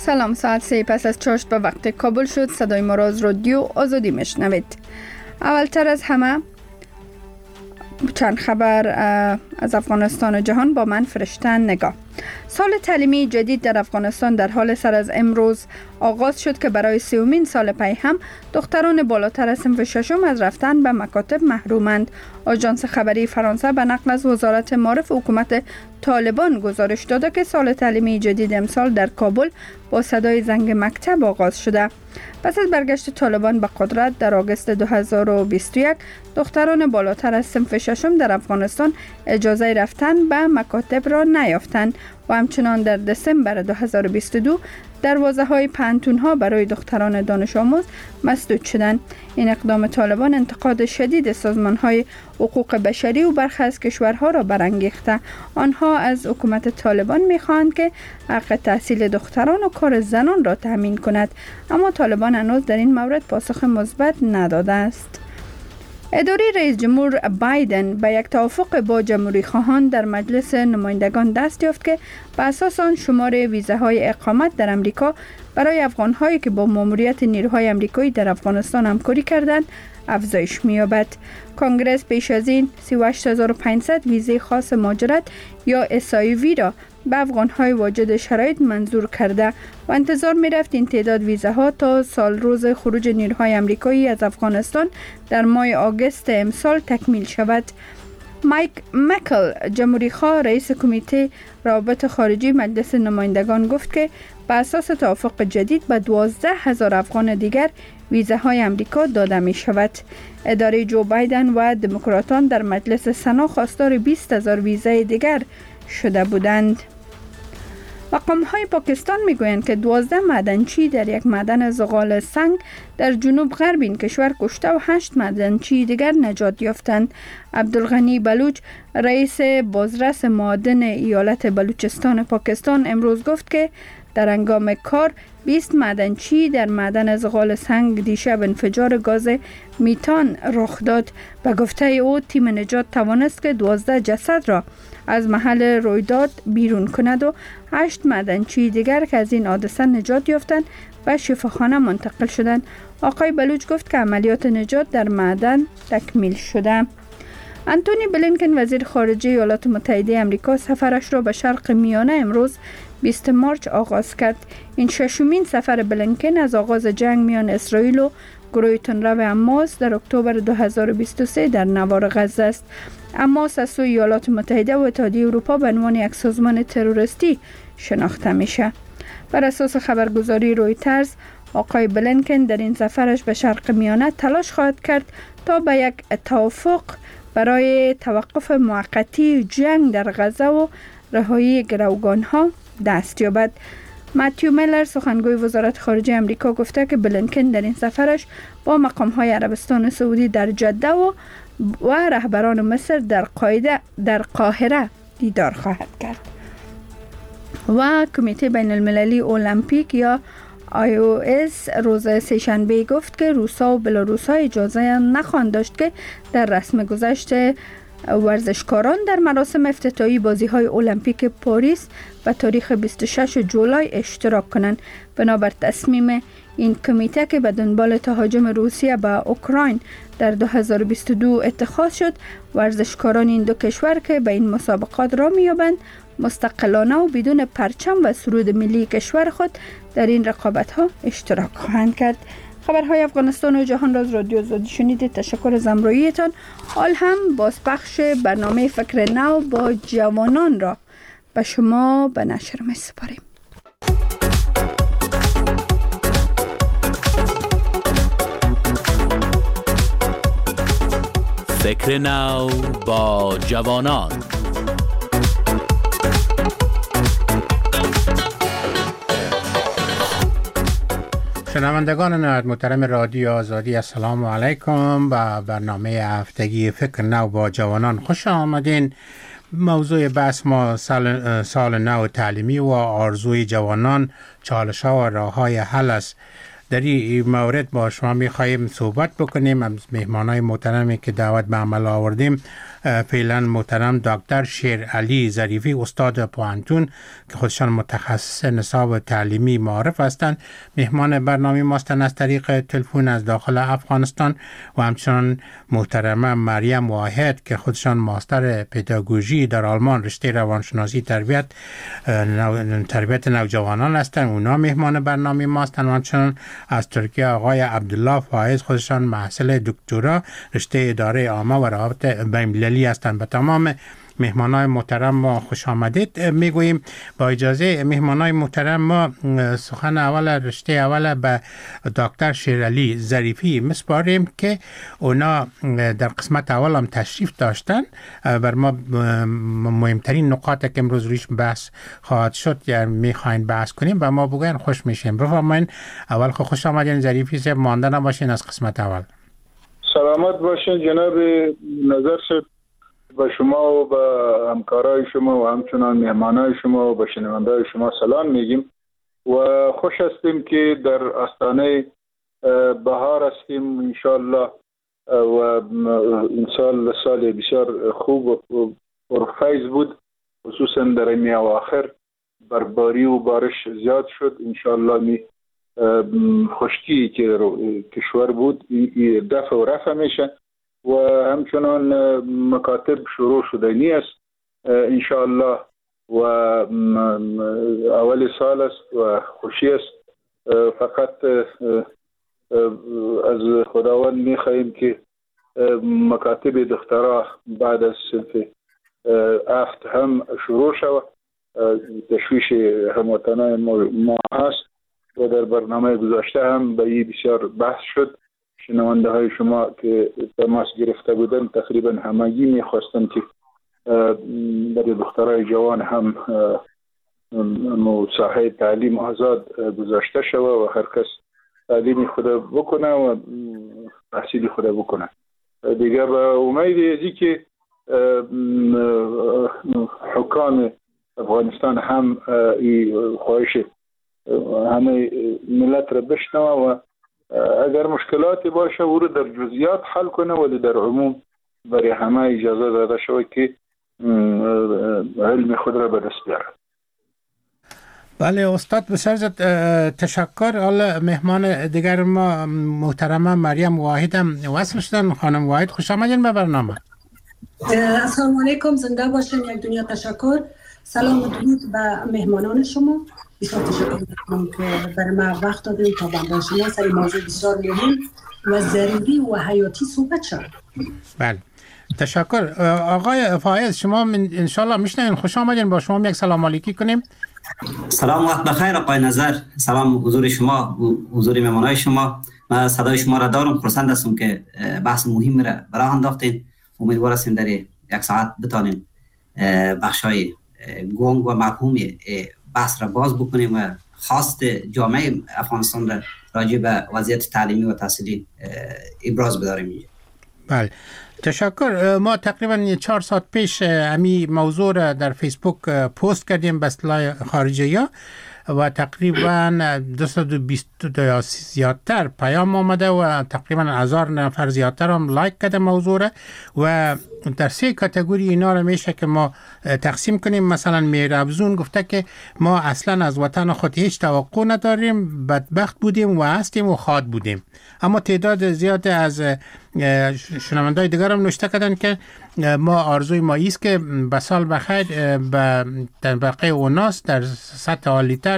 سلام، ساعت 3 پس از چاشت به وقت کابل شد. صدای ما را از رادیو آزادی میشنوید. اولتر از همه چند خبر از افغانستان و جهان با من فرشته نگاه. سال تعلیمی جدید در افغانستان در حال سر از امروز آغاز شد که برای 30مین سال پی هم دختران بالاتر از صنف ششم از رفتن به مکاتب محرومند. آژانس خبری فرانسه به نقل از وزارت معارف حکومت طالبان گزارش داده که سال تعلیمی جدید امسال در کابل با صدای زنگ مکتب آغاز شده. پس از برگشت طالبان به قدرت در آگوست 2021 دختران بالاتر از صنف ششم در افغانستان اجازه رفتن به مکاتب را نیافتند و همچنان در دسامبر 2022 دروازه‌های پانتون‌ها برای دختران دانش آموز مسدود شدند. این اقدام طالبان انتقاد شدید سازمان‌های حقوق بشری و برخی از کشورها را برانگیخته. آنها از حکومت طالبان می‌خواهند که حق تحصیل دختران و کار زنان را تضمین کند، اما طالبان هنوز در این مورد پاسخ مثبت نداده است. اداره رئیس جمهور بایدن به یک توافق با جمهوری خواهان در مجلس نمایندگان دست یافت که به اساس آن شمار ویزاهای اقامت در امریکا برای افغان‌هایی که با ماموریت نیروهای امریکایی در افغانستان همکاری کردند افزایش می‌یابد. کنگره پیش از این 38500 ویزه خاص مهاجرت یا SIV را به افغان‌های واجد شرایط منظور کرده و انتظار می‌رفت این تعداد ویزاها تا سال روز خروج نیروهای امریکایی از افغانستان در ماه آگوست امسال تکمیل شود. مایک مکل جمهوری خواه رئیس کمیته روابط خارجی مجلس نمایندگان گفت که به اساس توافق جدید به 12000 افغان دیگر ویزاهای امریکا داده می شود. اداره جو بایدن و دموکراتان در مجلس سنا خواستار 20000 ویزای دیگر شده بودند. مقام‌های پاکستان می‌گویند که 12 معدنچی در یک معدن زغال سنگ در جنوب غرب این کشور کشته و 8 معدنچی دیگر نجات یافتند. عبدالغنی بلوچ رئیس بازرس معادن ایالت بلوچستان پاکستان امروز گفت که در هنگام کار 20 معدنچی در معدن زغال سنگ دیشب انفجار گاز میتان رخ داد. به گفته او تیم نجات توانست که 12 جسد را از محل رویداد بیرون کند و 8 معدنچی دیگر که از این حادثه نجات یافتند و شفاخانه منتقل شدند. آقای بلوچ گفت که عملیات نجات در معدن تکمیل شده. انتونی بلینکن وزیر خارجه ایالات متحده آمریکا سفرش را به شرق میانه امروز 20 مارس آغاز کرد. این ششمین سفر بلینکن از آغاز جنگ میان اسرائیل و گروه تندرو حماس در اکتبر 2023 در نوار غزه است. حماس از سوی ایالات متحده و اتحادیه اروپا به عنوان یک سازمان تروریستی شناخته میشه. بر اساس خبرگزاری رویترز آقای بلینکن در این سفرش به شرق میانه تلاش خواهد کرد تا به یک توافق برای توقف موقتی جنگ در غزه و رهایی گروگانها دست یابد. ماتیو میلر سخنگوی وزارت خارجه آمریکا گفته که بلینکن در این سفرش با مقام‌های عربستان سعودی در جده و رهبران مصر در قاهره دیدار خواهد کرد. و کمیته بین المللی المپیک یا IOS روز سه‌شنبه گفت که روسا و بلاروس‌ها اجازه نخواهند داشت که در رسم گذشت ورزشکاران در مراسم افتتاحی بازی‌های المپیک پاریس به تاریخ 26 جولای اشتراک کنند. بنابر تصمیم این کمیته که به دنبال تهاجم روسیه به اوکراین در 2022 اتخاذ شد، ورزشکاران این دو کشور که به این مسابقات را می‌یابند مستقلانه و بدون پرچم و سرود ملی کشور خود در این رقابت‌ها اشتراک خواهند کرد. خبرهای افغانستان و جهان را از رادیو آزادی شنیدید. تشکر از همراهیتان. حال هم بازپخش برنامه فکر نو با جوانان را به شما به نشر می‌سپاریم. فکر نو با جوانان. شنوندگان نهایت محترم رادیو آزادی، السلام علیکم. با برنامه هفتگی فکر نو با جوانان خوش آمدین. موضوع بحث ما سال نو تعلیمی و آرزوی جوانان، چالش‌ها و راه‌های حل است. در این مورد با شما می‌خواهیم صحبت بکنیم. از مهمانای محترمی که دعوت به عمل آوردیم فعلا محترم دکتر شیرعلی ظریفی استاد پوهنتون که خودشان متخصص نصاب تعلیمی معارف هستند مهمان برنامه ماستن از طریق تلفن از داخل افغانستان و همچنان محترمه مریم واحد که خودشان ماستر پداگوژی در آلمان رشته روانشناسی تربیت نوجوانان هستند. اونا مهمان برنامه ماستن و همچنان از ترکیه آقای عبدالله فایز خودشان محصل دکترا رشته اداره عامه و روابط بین‌المللی هستند. به تمام مهمانای محترم ما خوش آمدید میگوییم. با اجازه مهمانای محترم ما سخن اول رشته اول به دکتر شیرعلی ظریفی مسپاریم که اونا در قسمت اول هم تشریف داشتن. بر ما مهمترین نقاط که امروز رویش بحث خواهد شد یا میخواین بحث کنیم و ما بگوین خوش میشیم. بفرمایید. اول خوش آمدین ظریفی صاحب، مانده نباشین از قسمت اول. سلامت باشین جناب نظر شد. به شما و به همکارای شما و همچنان مهمانای شما و به شنونده‌های شما سلام میگیم و خوش هستیم که در آستانه بهار هستیم انشالله و این سال بسیار خوب و پرفیض بود، خصوصا در این اواخر برباری و بارش زیاد شد. انشالله می خشکی که کشور بود دفع و رفع میشه و همچنان مکاتب شروع شدنی است انشاءالله و اول سال است و خوشی است. فقط از خداوند میخواهیم که مکاتب دخترها بعد از صنف افت هم شروع شود. تشویش هموطنان ما هست و در برنامه گذاشته هم به این بسیار بحث شد. شنونده های شما که تماس گرفته بودن تقریبا همگی میخواستن که برای دخترای جوان هم ساحه تعلیم آزاد گذاشته شود و هر کس تعلیم خود بکنه و تحصیل خود بکنه. دیگه به امید ازی که حکام افغانستان هم خواهش همه ملت را بشنوه و اگر مشکلاتی باشه او رو در جزئیات حل کنه ولی در عموم برای همه اجازه داده شود که علم خود را به دست بیاره. بله استاد بسیار تشکر. حالا مهمان دیگر ما محترمه مریم واحد هم وصل شدن. خانم واحد خوش آمدین به برنامه. السلام علیکم، زنده باشین. یک دنیا تشکر. سلام و درود به مهمانان شما. بسیار تشکر میکنم که برای ما وقت دادیم تا با شما سر موضوع بسیار مهم و ضروری و حیاتی صحبت شد. بله تشکر. آقای فایز شما انشالله میشنین، خوش آمدین. با شما یک سلام علیکی کنیم. سلام وقت بخیر آقای نظر. سلام حضور شما، حضور مهمانای شما. من صدای شما را دارم. خرسند هستم که بحث مهم را برای انداختین. امیدوار هستیم در یک ساعت بتانیم بخشای گنگ و مفهوم بحث را باز بکنیم و خواست جامعه افغانستان را راجع به وضعیت تعلیمی و تحصیلی ابراز بداریم. بله تشکر. ما تقریبا 4 ساعت پیش امی موضوع را در فیسبوک پست کردیم به اصطلاح خارجی ها و تقریبا 220 یا زیادتر پیام آمده و تقریبا 1000 نفر زیادتر هم لایک کرده موضوع را و در 3 کاتگوری اینا را میشه که ما تقسیم کنیم. مثلا میرابزون گفته که ما اصلا از وطن خود هیچ توقع نداریم، بدبخت بودیم و هستیم و خواد بودیم. اما تعداد زیاد از شنوندای دیگر هم نوشته کردن که ما آرزوی ما است که به سال بخیر به طبقه اوناس در سطح عالی‌تر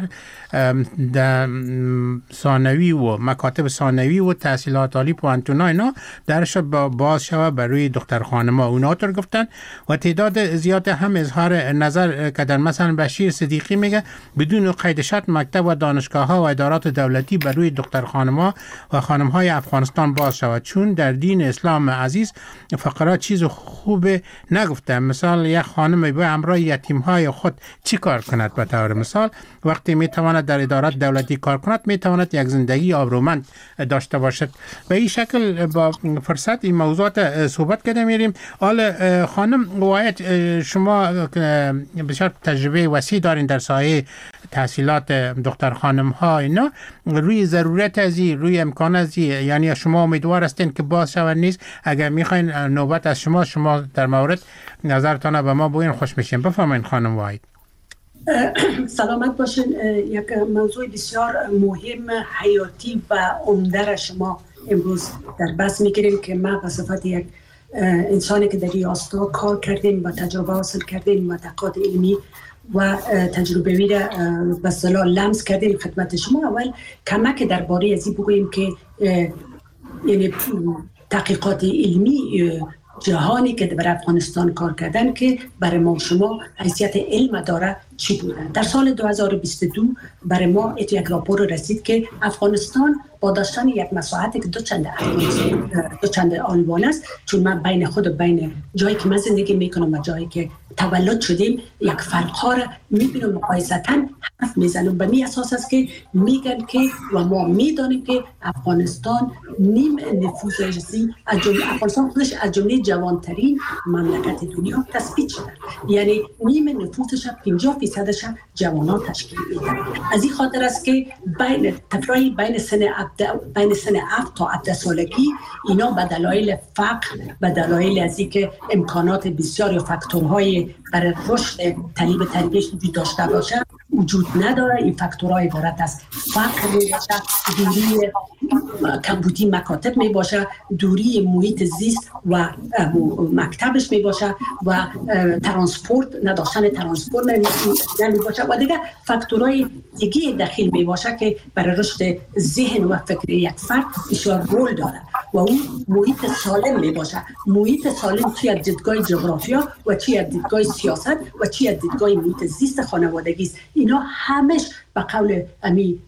در ثانوی و مکاتب ثانوی و تحصیلات عالی پوهنتون اینا درش باز شود برای دختر خانم‌ها. اونا طور گفتن و تعداد زیاد هم اظهار نظر کردن. مثلا بشیر صدیقی میگه بدون قید شرط مکتب و دانشگاه‌ها و ادارات دولتی برای دختر خانم‌ها و خانم‌های افغانستان باز شود، چون در دین اسلام عزیز فقرا چیز خوب نگفته. مثال یک خانم به همراه یتیم‌های خود چی کار کند؟ به طور مثال وقتی میتواند در ادارات دولتی کار کند میتواند یک زندگی آبرومند داشته باشد. به این شکل با فرصت این موضوعات صحبت کرده میریم. حالا خانم واحد شما بسیار تجربه وسیع دارین در سایه تحصیلات دختر خانم ها اینا، روی ضرورت ازی، روی امکان ازی، یعنی شما امیدوار هستین که باز میشود نیست. اگر میخواین نوبت از شما در مورد نظرتان به ما بگین خوش میشیم. بفرمایید خانم واحد. سلامت باشین. یک موضوع بسیار مهم، حیاتی و عمده را شما امروز در بحث میگیریم که ما به صفت یک انسانی که در ریاستا کار کردیم و تجربه حاصل کردیم و تحقیقات علمی و تجربه‌ای را به اصطلاح لمس کردیم خدمت شما. اول کمک درباره ازی بگوییم که یعنی تحقیقات علمی جهانی که در افغانستان کار کردن که برای ما شما حیثیت علم داره چی بودن. در سال 2022 برای ما یک راپور رسید که افغانستان با داشتن یک مساحتی که دو چند آلمان است، چون من بین خود و بین جایی که من زندگی میکنم و جایی که تولد شدیم یک فرق‌ها را میبینم، مقایسه‌اً حرف میزنم. به می اساس است که میگن که و ما میدانیم که افغانستان نیم نفوذی افغانستان خودش از جمله جوانترین مملکت دنیا تثبیت شده، یعنی نیم نفوذش 50% جوانان تشکیل میده. از این خاطر است که بین تفرای بین سن 7 تا 17 سالگی اینا به دلایل فقر، به دلایل از اینکه امکانات بسیار یا فاکتورهای برای رشد طلب تربیت وجود داشته باشه وجود نداره. این فاکتورها عبارت از فقر می باشه، دوری کمبودی مکاتب می باشه، دوری محیط زیست و مکتبش می باشه و ترانسپورت نداشتن ترانسپورت نمی باشه و دیگه فاکتورهای دیگه داخل می باشه که برای رشد ذهن و فکر یک فرد بسیار رول داره و اون محیط سالم می باشه. محیط سالم چی از دیدگاه جغرافیا و چی از دیدگاه سیاست و چی از دیدگاه محیط زیست خانوادگی است. اینا همش به قول امی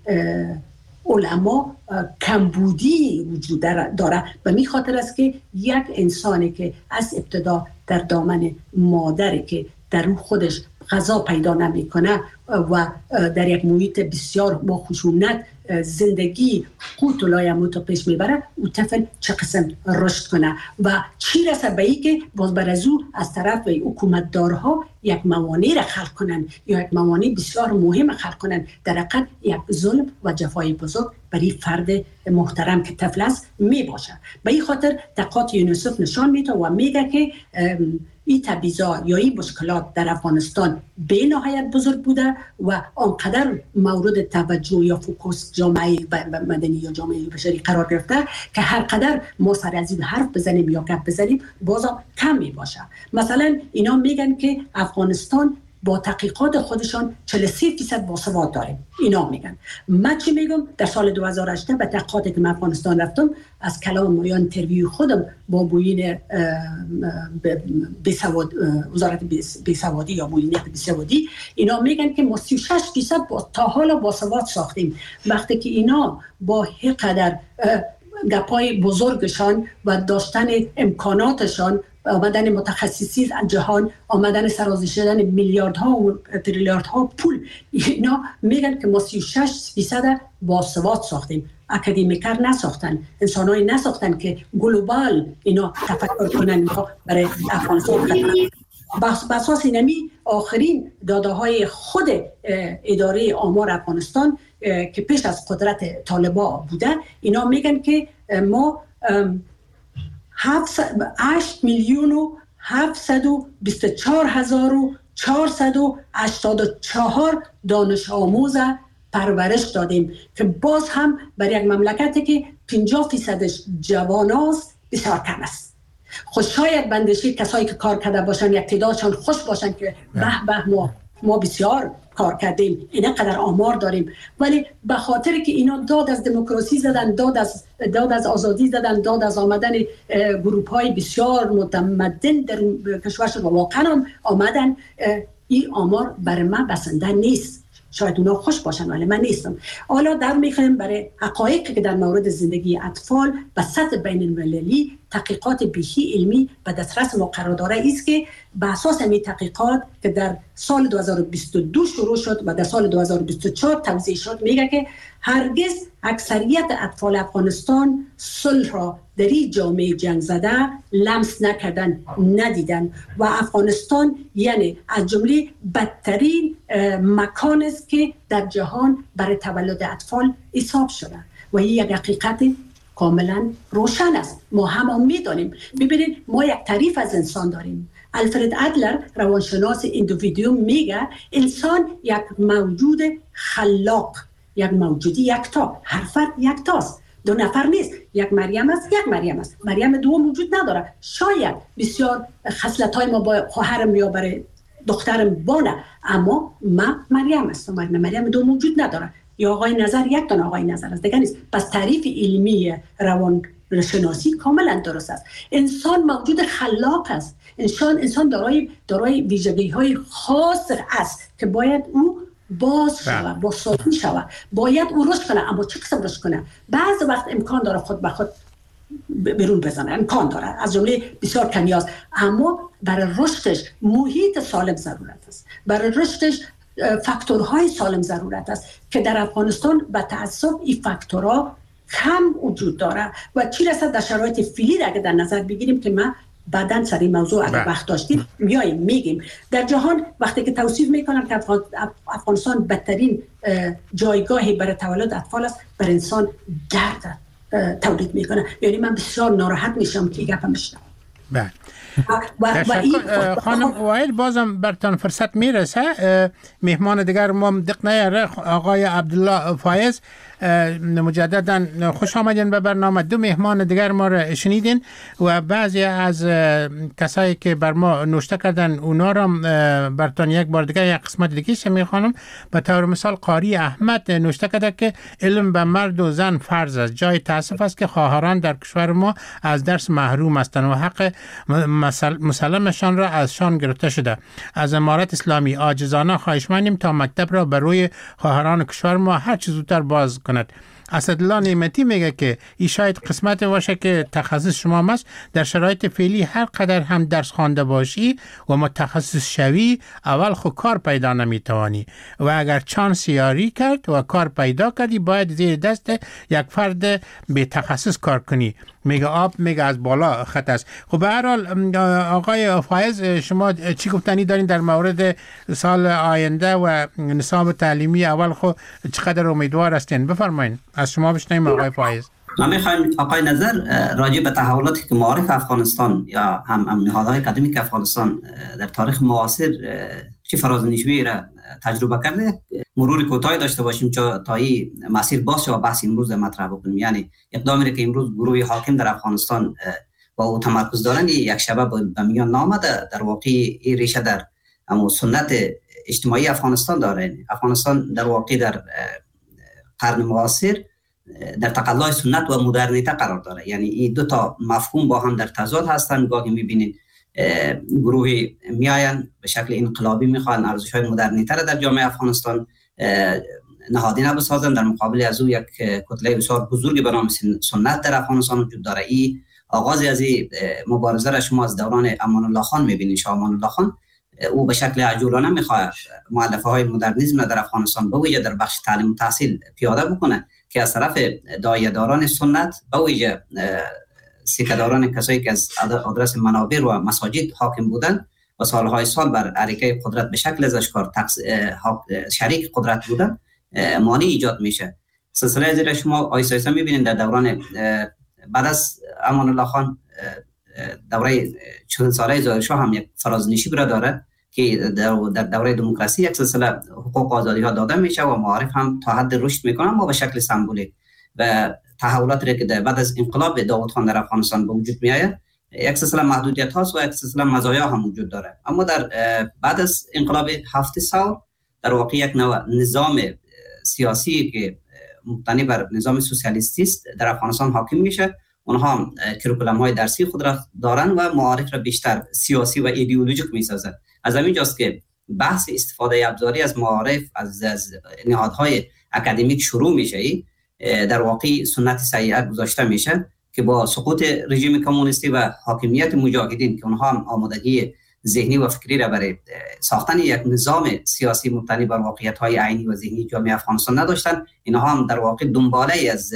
علما کمبودی وجود داره و می خاطر است که یک انسانی که از ابتدا در دامن مادری که در روح خودش غذا پیدا نمی کنه و در یک محیط بسیار با خشونت زندگی قوت و لایموت پیش میبره، او طفل چه قسم رشد کنه و چی رسه به این که باز بر از او از طرف حکومتدارها یک موانع را خلق کنن یا یک موانع بسیار مهم خلق کنن، در حقیقت یک ظلم و جفای بزرگ برای فرد محترم که طفل است می باشه. به این خاطر تحقیقات یونیسف نشان میده و میگه که این تبعیض‌ها یا این مشکلات در افغانستان به نهایت بزرگ بوده و آنقدر مورد توجه یا فوکوس جامعه مدنی یا جامعه بشری قرار گرفته که هر قدر ما سر از این حرف بزنیم یا گپ بزنیم بازم کم می باشه. مثلا اینا میگن که افغانستان با تحقیقات خودشان 43% باسواد داریم. اینا میگن. من چی میگم؟ در سال 2018 به تحقیقاتی که من افغانستان رفتم از کلام یا اینترویو خودم با بوین وزارت بیسوادی یا بوینیت بیسوادی، اینا میگن که ما 36% تا حالا باسواد ساختیم. وقتی که اینا با هر قدر گپای بزرگشان و داشتن امکاناتشان، آمدن متخصصی از جهان، آمدن سرازی شدن میلیاردها و تریلیاردها پول، اینا میگن که ما 36% باسواد ساختیم. اکادمیکر نساختن، انسانایی نساختن که گلوبال اینا تفکر کنن برای افغانستان. بس اساس اینمی آخرین داده های خود اداره آمار افغانستان که پیش از قدرت طالبا بوده، اینا میگن که ما 8,724,484 دانش آموز پرورش دادیم که باز هم برای یک مملکتی که 50% جواناست بسیار کم است. خود شاید بندشی کسایی که کار کرده باشن یک تعدادشان خوش باشن که به ما بسیار کار کردیم، اینقدر آمار داریم، ولی به خاطر که اینا داد از دموکراسی زدن، داد از آزادی زدن، داد از آمدن گروه‌های بسیار متمدن در کشورشون و واقعا آمدن، این آمار برای من بسنده نیست. شاید اونا خوش باشن ولی من نیستم. حالا در میخوایم برای حقایقی که در مورد زندگی اطفال به سطح بین المللی تحقیقات بیخی علمی به دسترس ما قرار داره است که به اساس این تحقیقات که در سال 2022 شروع شد و در سال 2024 توزیع شد، میگه که هرگز اکثریت اطفال افغانستان صلح را در این جامعه جنگ زده لمس نکردن، ندیدن و افغانستان یعنی از جمله بدترین مکان است که در جهان برای تولد اطفال حساب شده و این یک حقیقت کاملا روشن است. ما هم میدانیم. ببینید ما یک تعریف از انسان داریم. الفرد ادلر روانشناس ایندیویدو میگه انسان یک موجود خلاق، یک موجودی یکتا، هر فرد یکتاست، دو نفر نیست. یک مریم است، یک مریم است. مریم دوم وجود نداره. شاید بسیار خصلت‌های ما با خواهرم یا برای دخترم بانه، اما من مریم هستم. مریم دوم وجود نداره. یا آقای نظر یک دانه آقای نظر است، دیگه نیست. پس تعریف علمی روانشناسی کاملا درست است. انسان موجود خلاق است. انسان دارای ویژگی‌های خاص است که باید او باز شود، بازسازی شود، باید او رشد کنه. اما چه قسم رشد کنه؟ بعض وقت امکان داره خود به خود بیرون بزنه، امکان داره، از جمله بسیار کمی است. اما برای رشدش محیط سالم ضرورت است، برای رشدش فاکتورهای سالم ضرورت است که در افغانستان به تأسف این فاکتورها کم وجود داره و چی رسد در شرایط فعلی اگه در نظر بگیریم که ما بعداً سر این موضوع اگه وقت داشتیم میگیم. در جهان وقتی که توصیف میکنن که افغانستان بدترین جایگاهی برای تولد اطفال است، بر انسان درد تولید میکنه. یعنی من بسیار ناراحت میشم که گپ میشنم. بله. خانم واحد بازم برتان فرصت میرسه. مهمان دیگر ما دق نیاره، آقای عبدالله فایز، مجددا خوش آمدین به برنامه. دو مهمان دیگر ما را شنیدین و بعضی از کسایی که بر ما نوشته کردن اونا را برتان یک بار دیگر یک قسمت دیگه میخوانم. به طور مثال قاری احمد نوشته کرده که علم به مرد و زن فرض است. جای تاسف است که خواهران در کشور ما از درس محروم هستند و حق مسلمشان را از شان گرفته شده. از امارت اسلامی عاجزانه خواهشمندیم تا مکتب را بر روی خواهران کشور ما هر چه زودتر باز کند. اسدالله نعمتی میگه که این شاید قسمت باشه که تخصص شما است. در شرایط فعلی هر قدر هم درس خوانده باشی و متخصص شوی، اول خود کار پیدا نمیتوانی و اگر چانس یاری کرد و کار پیدا کردی باید زیر دست یک فرد به تخصص کار کنی. میگه آب میگه از بالا خط است. خب به هر حال آقای فایز، شما چی گفتنی دارین در مورد سال آینده و نصاب تعلیمی اول؟ خب چقدر امیدوار هستین؟ بفرمایید، از شما بشنویم آقای فایز. من میخوایم آقای نظر راجع به تحولاتی که معارف افغانستان یا هم نهادهای اکادمیک افغانستان در تاریخ معاصر چه فرازنشویی را تجربه کرده مرور کوتاهی داشته باشیم تا این مسیر باز و بحث امروز مطرح بکنیم. یعنی اقدامی که امروز گروه حاکم در افغانستان با او تمرکز دارن یک شبه به میان نامده، در واقع این ریشه در سنت اجتماعی افغانستان داره. افغانستان در واقع در قرن معاصر در تقلای سنت و مدرنیته قرار داره. یعنی این دو تا مفهوم با هم در تضاد هستند. گاهی میبینید گروه میاین به شکل انقلابی میخوان ارزش‌های مدرنیته را در جامعه افغانستان نهادینه بسازند، در مقابل از او یک کتله بسیار بزرگی به نام سنت در افغانستان وجود داره. این آغاز از این مبارزه را شما از دوران امان الله خان میبینید. شاه امان الله خان او به شکل عجولانه میخواد مؤلفه های مدرنیسم در افغانستان به ویژه در بخش تعلیم و تحصیل پیاده بکنه که از طرف داعیه‌داران سنت به ویژه سیکه‌داران، کسایی که از آدرس منابر و مساجد حاکم بودند و سالهای سال بر عریقه قدرت به شکل ازشکار شریک قدرت بودند، مانع ایجاد میشه. سلسله زیر شما آیسته آیسته میبینید در دوران بعد از امان الله خان دوره 40 ساله ظاهر شاه هم یک فرازنشی را داره که در دوره دموکراسی یک سلسله حقوق آزادی ها داده میشه و معارف هم تا حد رشد میکنن ما به شکل سمبولیک و تحولاتی که بعد از انقلاب داوود خان در افغانستان به وجود میآید یک سلسله محدودیت هاست و یک سلسله مزایا هم وجود داره. اما در بعد از انقلاب 7 سال در واقع یک نوع نظام سیاسی که مبتنی بر نظام سوسیالیستی است در افغانستان حاکم میشه. اونها کریکولم‌های درسی خود را دارن و معارف را بیشتر سیاسی و ایدئولوژیک می‌سازند. از همین جاست که بحث استفاده ابزاری از معارف از نهادهای اکادمیک شروع میشه. در واقع سنت سیئه گذاشته میشه که با سقوط رژیم کمونیستی و حاکمیت مجاهدین که اونها هم آمادگی ذهنی و فکری را برای ساختن یک نظام سیاسی مبتنی بر واقعیت‌های عینی و ذهنی جامعه افغانستان نداشتن، اینها هم در واقع دنباله از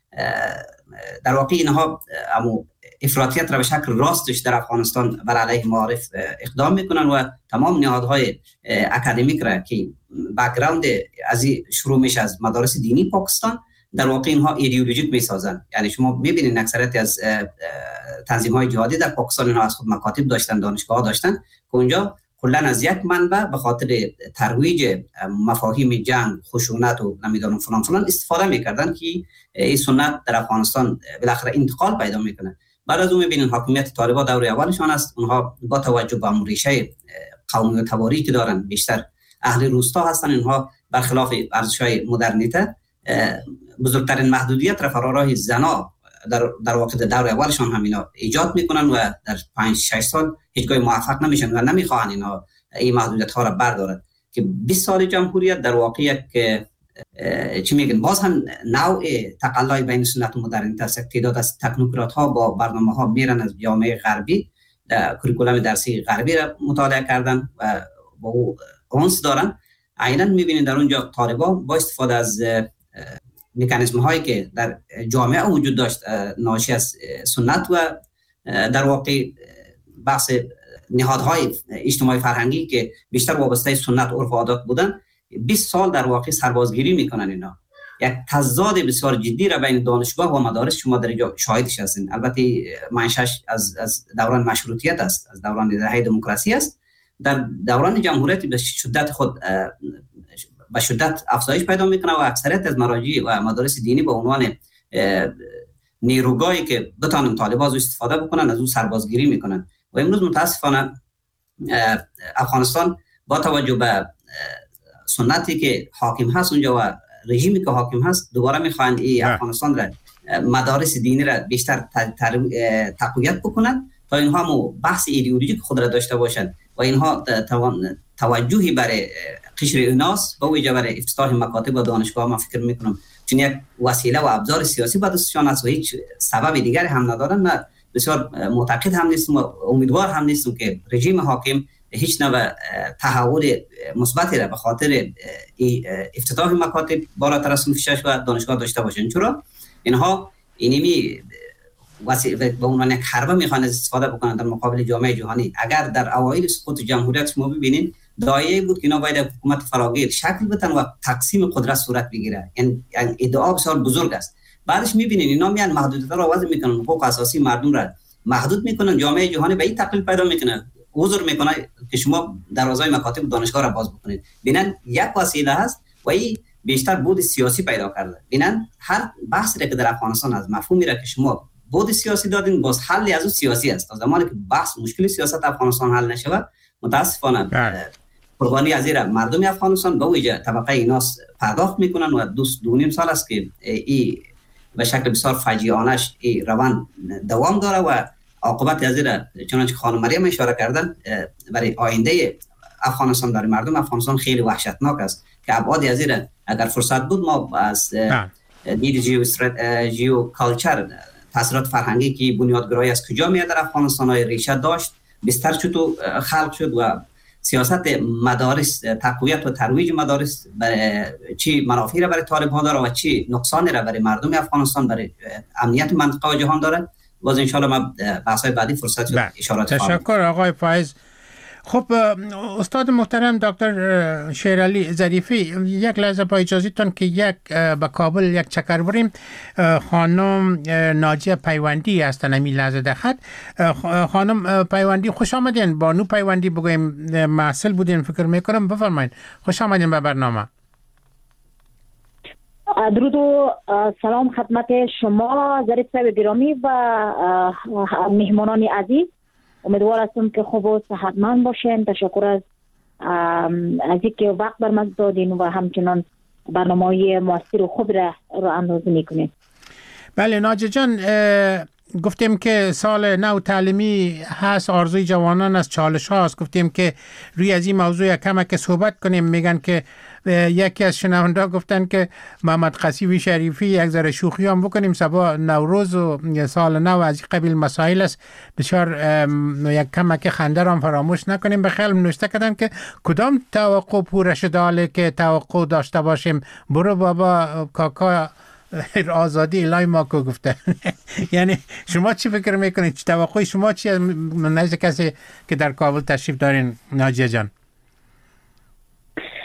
در واقع اینها افراطیت را به شکل راستش در افغانستان بر علیه معارف اقدام میکنن و تمام نهادهای اکادمیک را که بک‌گراند از شروع میشه از مدارس دینی پاکستان در واقع اینها ایدئولوژیک میسازن. یعنی شما میبینید اکثریت از تنظیم های جهادی در پاکستان اینها از خود مکاتب داشتن، دانشگاه داشتن که اونجا کلا از یک منبع به خاطر ترویج مفاهیم جنگ، خشونت و نمیدونم فلان استفاده میکردن که این سنت در افغانستان بالاخره انتقال پیدا میکنه. بعد از اون میبینید حاکمیت طالبان دور اولشان است، اونها با توجه به ریشه قومی و تباری که دارن، بیشتر اهل روستا هستن، اینها برخلاف ارزش‌های مدرنیته بزرگترین محدودیت را فراراه زنا در واقع دور اولشان هم اینا ایجاد میکنن و در 5-6 سال هیچگاه موفق نمیشن و نمیخواهن اینا این محدودیت ها را بردارن. که 20 سال جمهوریت در واقع یک چی میگن باز هم نوع تقلای بین سنت و مدرنیت است. تعداد از تکنوکرات ها با برنامه ها میرن از جامعه غربی، کریکولوم درسی غربی را مطالعه کردن و با او اونس دارن. عیناً میبینید در اونجا طالبان با استفاده از مکانیزم هایی که در جامعه وجود داشت ناشی از سنت و در واقع بحث نهادهای اجتماعی فرهنگی که بیشتر وابسته سنت عرف و عادات بودن، 20 سال در واقع سربازگیری میکنن. اینا یک تضاد بسیار جدی را بین دانشگاه و مدارس شما در اینجا شاهدش هستین. البته منشأش از دوران مشروطیت است، از دوران دهه دموکراسی است. در دوران جمهوریت به شدت خود به شدت افزایش پیدا میکنه و اکثریت از مراجع و مدارس دینی به عنوان نیروگاهی که بتانن طالبان از استفاده بکنن از اون سربازگیری میکنن. و امروز متاسفانه افغانستان با توجه به سنتی که حاکم هست اونجا و رژیمی که حاکم هست دوباره میخواهند این افغانستان را مدارس دینی را بیشتر تقویت بکنند تا اینها مو بحث ایدئولوژیک خود را داشته باشند و اینها توجهی برای قشر ایناس با ویژه برای افتتاح مکاتب و دانشگاه ما فکر میکنم چون یک وسیله و ابزار سیاسی با دستشان است و هیچ سبب دیگری هم ندارن. من بسیار معتقد هم نیستم و امیدوار هم نیستم که رژیم حاکم هیچ نوع تحول مثبتی را به خاطر افتتاح مکاتب بالاتر از صنف 6 و دانشگاه داشته باشند. چرا اینها اینمی وسیله به عنوان یک حربه میخوان استفاده بکنند در مقابل جامعه جهانی. اگر در اوایل سقوط جمهوریت شما ببینید دایره بود که اینا باید حکومت فراگیر شکل بدن و تقسیم قدرت صورت بگیره. یعنی ادعا بسیار بزرگ است. بعدش میبینید اینا میان محدودیت را وضع میکنن، حقوق اساسی مردم را محدود میکنن، جامعه جهانی به این تقلیل پیدا میکنه، عذر میکنه که شما دروازه مکاتب دانشگاه را باز بکنید. ببینن یک وسیله هست و این بیشتر بود سیاسی پیدا کرده. ببینن هر بحثی که در افغانستان از مفهومی را که شما بود سیاسی دادین باز حلی از اون سیاسی است. تا زمانی که بحث مشکل سیاست افغانستان حل نشود متاسفانه قربانی از این مردم افغانستان به ویژه طبقه ایناس پرداخت میکنن و 2.5 سال است که این به شکل بسیار فجیعانش این روان دوام داره و عاقبت از این چنانچه خانم مریم اشاره کردن برای آینده افغانستان برای مردم افغانستان خیلی وحشتناک است که ابعاد از این اگر فرصت بود ما از دید جیو کالچر تاثیرات فرهنگی که بنیادگرایی از کجا میاد در افغانستان های ریشه داشت بستر چطور خلق شد و سیاست مدارس تقویت و ترویج مدارس چی منافعی را برای طالبان داره و چی نقصانی را برای مردم افغانستان برای امنیت منطقه و جهان داره. باز ان شاء الله ما بحث‌های بعدی فرصت شد اشارات تشکر آقای فایز. خب استاد محترم دکتر شیرعلی ظریفی، یک لحظه با اجازهتون که به کابل یک چکر بریم. خانم ناجیه پیوندی هستن همین لحظه در خط. خانم پیوندی خوش آمدین. بانو پیوندی بگویم محصل بودین فکر میکنم، بفرمایید. خوش آمدین به برنامه. درود و سلام خدمت شما ظریف صاحب گرامی و مهمانان عزیز. امیدوار هستم که خوب و صحتمند باشین. تشکر از اینکه وقت بر من دادین و همچنان برنامه‌های موثر و خوب را اندازه میکنین. بله ناجی جان، گفتیم که سال نو تعلیمی هست، آرزوی جوانان از چالش هاست. گفتیم که روی از این موضوع کمک صحبت کنیم. میگن که یکی از شنونده گفتن که محمد قصیبی شریفی یک ذره شوخی هم بکنیم، صبا نوروز و سال نو از این قبیل مسائل است، بسیار یک کمک خنده هم فراموش نکنیم. به خیلی نوشته کردن که کدام توقع پورش داله که توقع داشته باشیم، برو بابا کاکا آزادی الهی ما کو گفته. یعنی شما چی فکر میکنید؟ توقع شما چی از نزد کسی که در کابل تشریف دارین ناجیه جان؟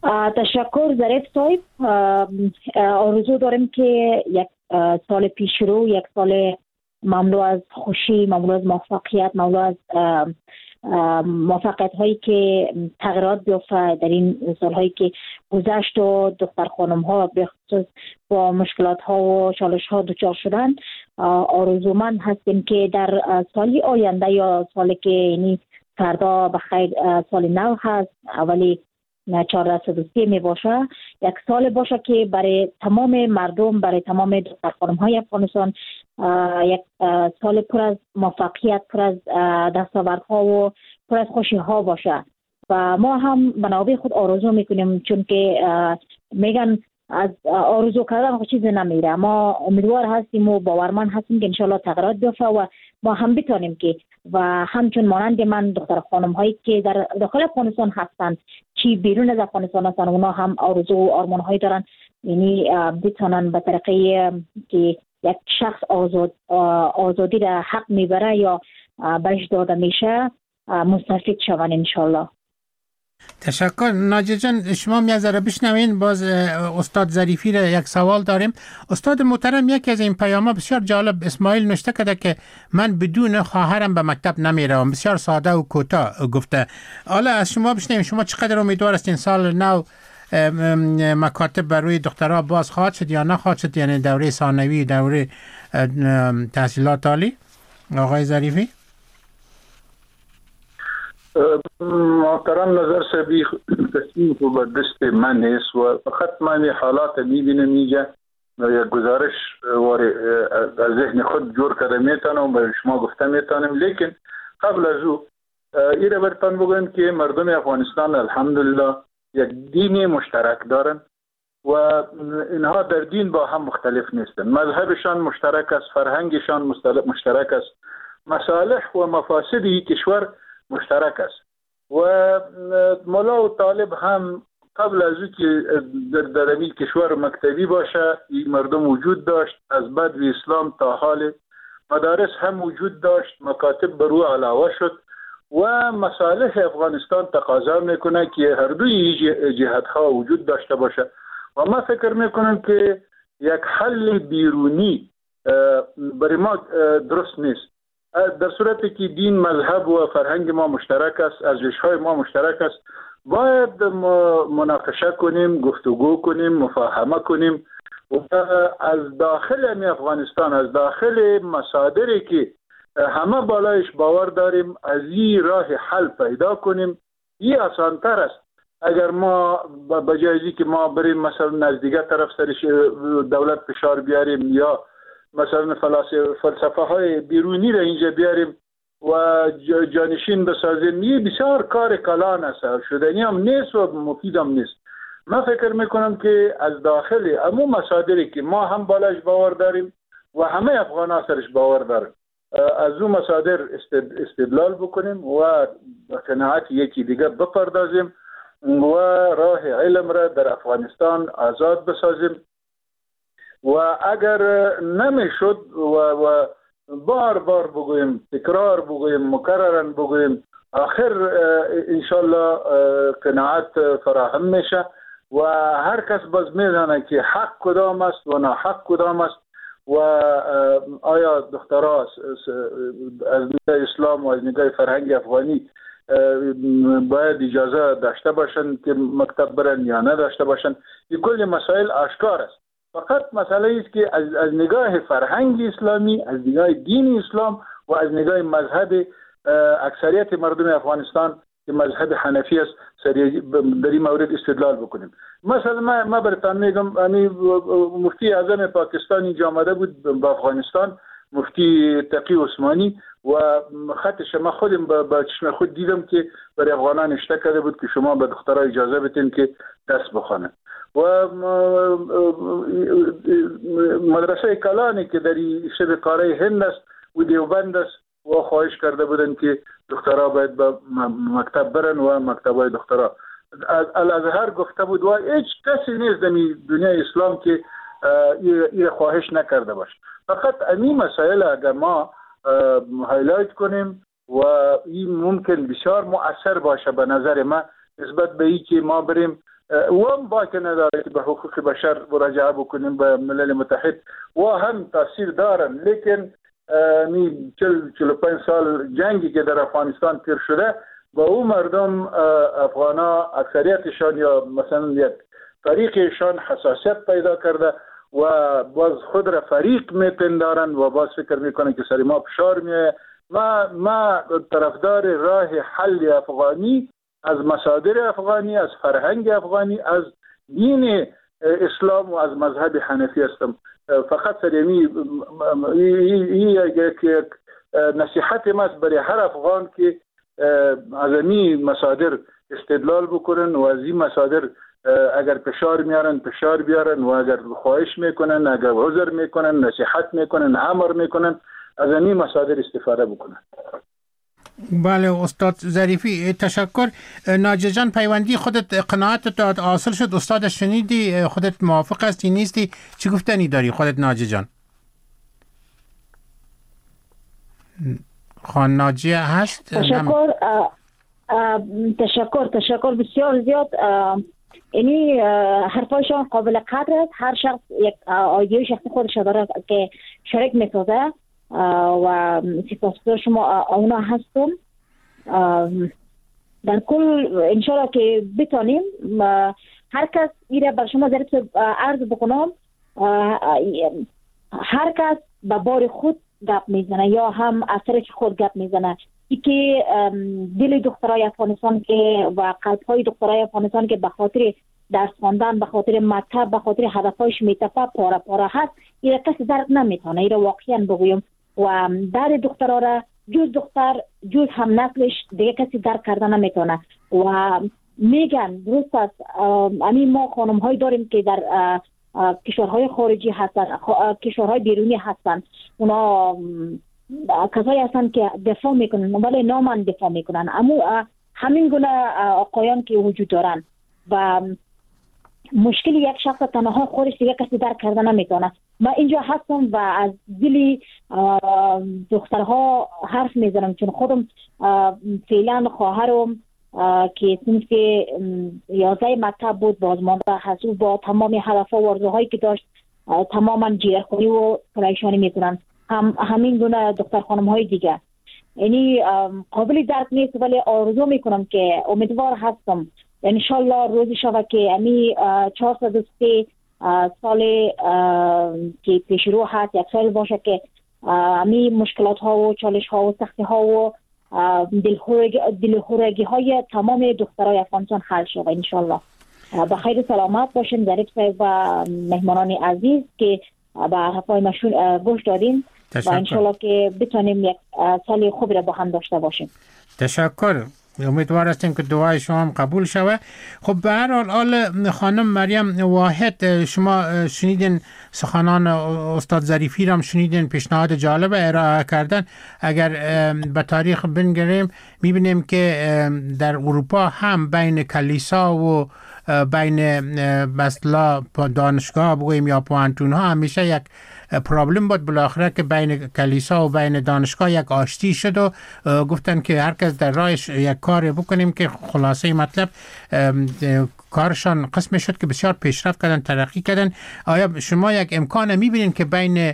تشکر ظریف صاحب. آرزو داریم که یک سال پیش رو یک سال مملو از خوشی، مملو از موفقیت، مملو از موفقیت هایی که تغییرات بیفته در این سالهایی که گذشت و دختر خانم ها به خصوص با مشکلات ها و چالش ها دچار شدن. آرزومند هستیم که در سالی آینده یا سالی که یعنی فردا بخیر سال نو هست، اولی 1403 می باشه، یک سال باشه که برای تمام مردم، برای تمام دختر خانم های افغانستان یک سال پر از موفقیت، پر از دستاوردها و پر از خوشی ها باشه. و ما هم بنابرای خود آرزو میکنیم، چون که میگن از آرزو کردن خود چیزی نمیره. ما امیدوار هستیم و باورمند هستیم که انشالله تغییرات بیفته و ما هم بتانیم که و همچون مانند من دختر خانم هایی که در داخل افغانستان هستند چی بیرون از افغانستان هستند، اونا هم آرزو و آرمان هایی دارن، یعنی بتانن به طریقه که یک شخص آزادی را حق میبره یا برش داده میشه مستفید شون انشالله. تشکر. ناجی جان، شما میذاره بشنوین. باز استاد ظریفی را یک سوال داریم. استاد محترم، یکی از این پیام‌ها بسیار جالب اسماعیل نوشته کرده که من بدون خواهرم به مکتب نمیروم. بسیار ساده و کوتاه گفته. حالا از شما بشنویم، شما چقدر امیدوار هستین سال نو مکاتب بر روی دخترها باز خواهد شد یا نخواهد شد، یعنی دوره ثانوی، دوره تحصیلات عالی؟ آقای ظریفی. محترم نظر سبی تصمیم کو به دست من نیست و فقط من حالات میبینم اینجا یک گزارش از ذهن خود جور کرده میتونم به شما گفته میتونم. لیکن قبل از او ایره برتان بگویم که مردم افغانستان الحمدلله یک دین مشترک دارن و اینها در دین با هم مختلف نیستن. مذهبشان مشترک است، فرهنگشان مشترک است، مصالح و مفاسد کشور مشترک است و مولا و طالب هم قبل از که در این کشور مکتبی باشه این مردم وجود داشت. از بعد و اسلام تا حال مدارس هم وجود داشت، مکاتب بر او علاوه شد و مصالح افغانستان تقاضا میکنه که هر دوی جهتها وجود داشته باشه و ما فکر میکنم که یک حل بیرونی برای ما درست نیست. در صورتی که دین، مذهب و فرهنگ ما مشترک است، ارزش‌های ما مشترک است، باید مناقشه کنیم، گفتگو کنیم، مفاهمه کنیم و از داخل افغانستان، از داخل مصادری که همه بالایش باور داریم، از این راه حل پیدا کنیم. این آسان‌تر است. اگر ما بجای که ما بریم مثلا نزدیکه طرف سرش دولت فشار بیاریم یا مثلا فلسفه های بیرونی را اینجا بیاریم و جانشین بسازیم، یه بسیار کار کلان است، شدنی هم نیست و مفید هم نیست. من فکر میکنم که از داخل امو مصادری که ما هم بالاش باور داریم و همه افغان ها سرش باور داریم، از اون مصادر استدلال بکنیم و قناعت یکی دیگه بپردازیم و راه علم را در افغانستان آزاد بسازیم. و اگر نمیشد و بار بار بگویم، تکرار بگویم، مکررن بگویم، آخر انشالله قناعت فراهم میشه و هر کس باز میدانه که حق کدام است و ناحق کدام است و آیا دخترها از نگاه اسلام و از نگاه فرهنگ افغانی باید اجازه داشته باشند که مکتب برن یا نداشته باشند. این کل مسائل آشکار است. فقط مسئله است که از نگاه فرهنگ اسلامی، از نگاه دین اسلام و از نگاه مذهب اکثریت مردم افغانستان که مذهب حنفی است در این مورد استدلال بکنیم. مثلا ما براتون میگم، مفتی اعظم پاکستان اینجا آمده بود به افغانستان، مفتی تقی عثمانی، و خطش ما خودم با چشم خود دیدم که برای افغانان نوشته کرده بود که شما به دخترها اجازه بدین که درس بخوانند. و مدرسه کلانی که در شبه قاره هند است و دیوبند است و خواهش کرده بودن که دخترها باید به مکتب برن و مکتبای دخترها. الازهر گفته بود و هیچ کسی نیست در دنیای اسلام که این خواهش نکرده باشه. فقط این مسائل اگر ما هایلایت کنیم و این ممکن بسیار مؤثر باشه به نظر ما نسبت به این که ما بریم و باید نداره که به حقوق بشر مراجعه بکنیم به ملل متحد و هم تاثیر دارن، لیکن 45 سال جنگی که در افغانستان پیر شده با اون مردم افغانا اکثریتشان یا مثلا یک طریقشان حساسیت پیدا کرده و باز خود را فریق میپندارن و باز فکر میکنن که سر ما فشار میه. ما طرفدار راه حل افغانی از مصادر افغانی، از فرهنگ افغانی، از دین اسلام و از مذهب حنفی هستم. فقط سریمی یک نصیحت ما برای هر افغان که از این مصادر استدلال بکنن و از این مصادر اگر فشار میارن فشار بیارن و اگر خواهش میکنن، اگر عذر میکنن، نصیحت میکنن، امر میکنن، از این مصادر استفاده بکنن. بله استاد ظریفی تشکر. ناجی جان پیوندی خودت قناعت حاصل شد؟ استاد شنیدی؟ خودت موافق هستی نیستی؟ چی گفتنی داری خودت ناجی جان؟ خان ناجیه هست؟ تشکر بسیار زیاد. یعنی حرفایشان قابل قدر است. هر شخص یک آیدیای شخصی خودش داره که شریک میسازه و سپاسگزار شما اونا هستم. در کل انشاءالله که بتانیم هر کس ایره بر شما ضریب عرض بکنم، هر کس به بار خود گپ میزنه یا هم اثر خود گپ میزنه. ای که دل دخترای افغانستان که و قلبهای دخترای افغانستان که به خاطر درس خواندن، به خاطر مکتب، به خاطر هدفهایش میتپه پاره پاره هست، ایره کسی درک نمیتونه. ایره واقعا بگویم و در دخترها را جز دختر جز هم نسلش دیگه کسی درک کرده نمیتونه. و میگن درست است، همین ما خانم های داریم که در کشورهای خارجی هستن، کشورهای بیرونی هستن، اونا کسایی هستن که دفاع میکنن ولی نامن دفاع میکنن. اما همین گونه آقایان که وجود دارن و مشکل یک شخص تنها خودش دیگه کسی درک کرده نمیتونه. من اینجا هستم و از دل دخترها حرف میزنم، چون خودم فعلا خواهرم که صنف 11 مکتب بود بازمانده هست و با تمام هدفها و آرزوهایی که داشت تماما جیرخوری و پریشانی میکنن. همین گونه دختر خانم های دیگه یعنی قابل درک نیست، ولی آرزو میکنم که امیدوار هستم انشالله روزی شوه که امی 403 سال که پیش رو هست یک سال باشه که امی مشکلات ها و چالش ها و سختی ها و دلخورگی های تمام دخترای افغانستان حل شوه انشالله. به خیر سلامت باشین ظریف صاحب و مهمانان عزیز که به حرفای مشون گوش دادیم و انشالله که بتونیم یک سال خوبی را با هم داشته باشیم. تشکر. امیدوار هستیم که دعای شما هم قبول شود. خب به هر حال خانم مریم واحد، شما شنیدین سخنان استاد ظریفی را هم شنیدین، پیشنهاد جالب ارائه کردن. اگر به تاریخ بنگریم میبینیم که در اروپا هم بین کلیسا و بین مثلا دانشگاه بگوییم یا پوانتون ها همیشه یک پرابلم بود بالاخره که بین کلیسا و بین دانشگاه یک آشتی شد و گفتن که هر کس در راهش یک کار بکنیم که خلاصه مطلب کارشان قسم شد که بسیار پیشرفت کردن، ترقی کردن. آیا شما یک امکان میبینین که بین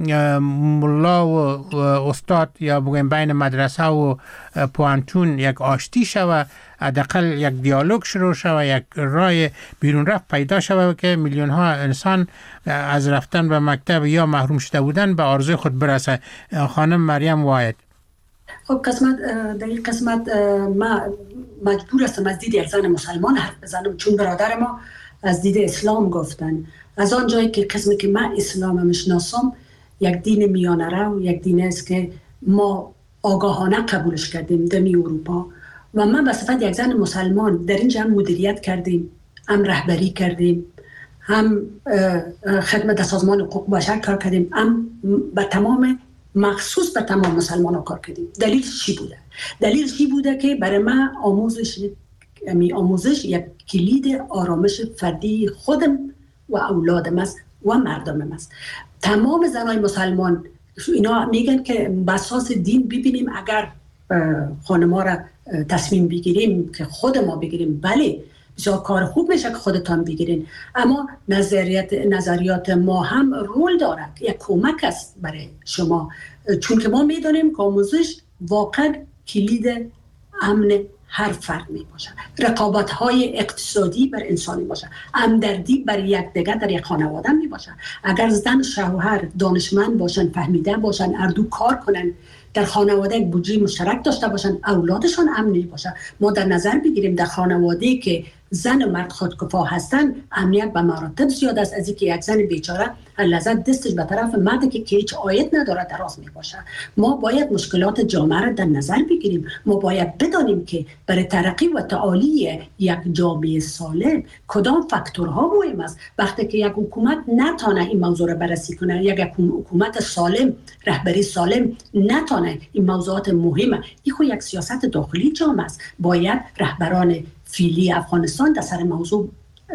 ملا و استاد یا بگویم بین مدرسه و پوانتون یک آشتی شود، حداقل یک دیالوگ شروع شود، یک راه بیرون رفت پیدا شود که میلیون ها انسان از رفتن به مکتب یا محروم شده بودن به آرزوی خود برسه؟ خانم مریم واحد. خب در این قسمت ما مجبور هستم از دید یک زن مسلمان حرف بزنم، چون برادر ما از دید اسلام گفتن. از آن جایی که قسمی که من اسلام میشناسم یک دین میانه رو، یک دین است که ما آگاهانه قبولش کردیم در اروپا و من به صفت یک زن مسلمان در اینجا هم مدیریت کردیم، هم رهبری کردیم، هم خدمت سازمان حقوق بشر کار کردیم، هم به تمام مخصوص به تمام مسلمان ها کار کردیم. دلیل چی بوده؟ دلیل چی بوده که برای من آموزش یک کلید آرامش فردی خودم و اولادم است و مردمم است. تمام زنای مسلمان اینا میگن که به اساس دین ببینیم اگر خانم‌ها را تصمیم بگیریم که خود ما بگیریم، بله بسیار کار خوب میشه که خودتان بگیرین، اما نظریات ما هم رول داره، یک کمک است برای شما، چون که ما میدونیم که آموزش واقعا کلید امن هر فرد می باشد. رقابت های اقتصادی بر انسانی باشد، همدردی بر یک دیگر در یک خانواده می باشد. اگر زن شوهر دانشمند باشن، فهمیده باشن، اردو کار کنن، در خانواده یک بودجه مشترک داشته باشن، اولادشان امنی باشه. ما در نظر بگیریم در خانواده که زن و مرد خودکفا هستن، امنیت به مراتب زیاد است از اینکه یک زن بیچاره هر لحظه دستش به طرف مردی که هیچ عاید نداره دراز می باشه. ما باید مشکلات جامعه را در نظر بگیریم. ما باید بدانیم که برای ترقی و تعالی یک جامعه سالم کدام فاکتورها مهم است. وقتی که یک حکومت نتونه این موضوع را بررسی کنه، یک حکومت سالم، رهبری سالم نتونه این موضوعات مهمه، این خود یک سیاست داخلی جامعه است. باید رهبران فعلی افغانستان در سر موضوع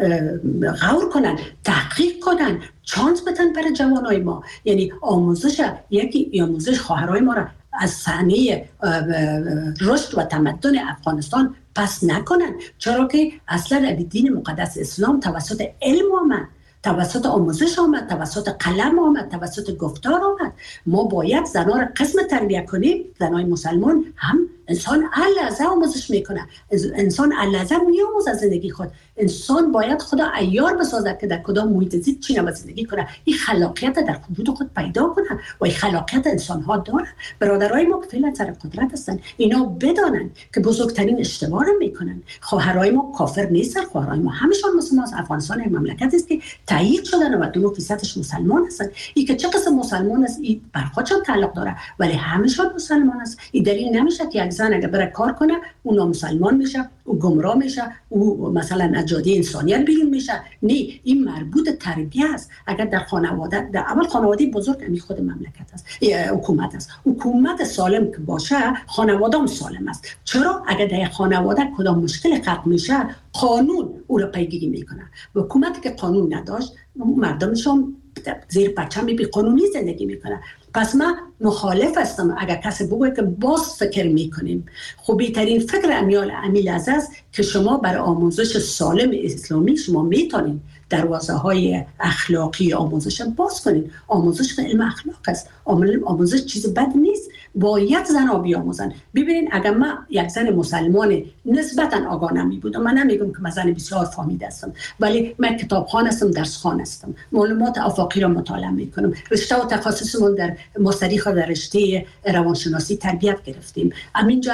غور کنن، تحقیق کنن، چانس بدن برای جوانای ما. یعنی آموزش خواهرای ما را از صحنه رشد و تمدن افغانستان پس نکنن، چرا که اصلا دین مقدس اسلام توسط علم آمد، توسط آموزش آمد، توسط قلم آمد، توسط گفتار آمد. ما باید زنها را قسم تربیت کنیم. زنای مسلمان هم انسان لحظه آموزش میکنه، انسان لحظه میآموزه زندگی خود. انسان باید خدا عیار بسازد که در کدام محیط زیست چی نباید زندگی کنه. این خلاقیت در وجود خود پیدا کنه و این خلاقیت انسان ها داره. برادرای ما که فعلا سر قدرت هستن، اینا بدانن که بزرگترین اشتباه رو میکنن. خواهرای ما کافر نیستن، خواهرای ما همشون مسلمان است. افغانستان مملکت است که تایید شدن و 92% مسلمان هستن. این که چه قسم مسلمان است این بر خودشون تعلق داره، ولی همشون مسلمان است. این دلیل نمیشه که یک زن اگه بره کار کنه اون مسلمان میشه، او گمراه میشه، او مثلا از جاده انسانیت بیرون میشه. نه، این مربوط تربیت است. اگر در خانواده، در اول خانواده بزرگ همین خود مملکت است، حکومت است. حکومت سالم که باشه، خانواده هم سالم است. چرا؟ اگر در خانواده کدام مشکل خلق میشه، قانون او را پیگیری میکنه. و حکومتی که قانون نداشت، مردمش هم زیر پرچم بی قانونی زندگی میکنه. پس من مخالف هستم اگر کسی بگوید که باز فکر میکنیم. خوبی ترین فکر امیل عزیز که شما برای آموزش سالم اسلامی شما میتونید دروازه های اخلاقی آموزش باز کنید. آموزش علم اخلاق است. آموزش چیز بد نیست. باید زنها بیاموزن. ببینید اگر من یک زن مسلمان نسبتا آگاه نمی بودم، من نمیگم که من زن بسیار فهمیده هستم، ولی من کتابخوان هستم، درس خوان هستم، معلومات آفاقی را مطالعه میکنم. رشته و تخصصمون در مستریخ در رشته روانشناسی تربیت گرفتیم. همینجا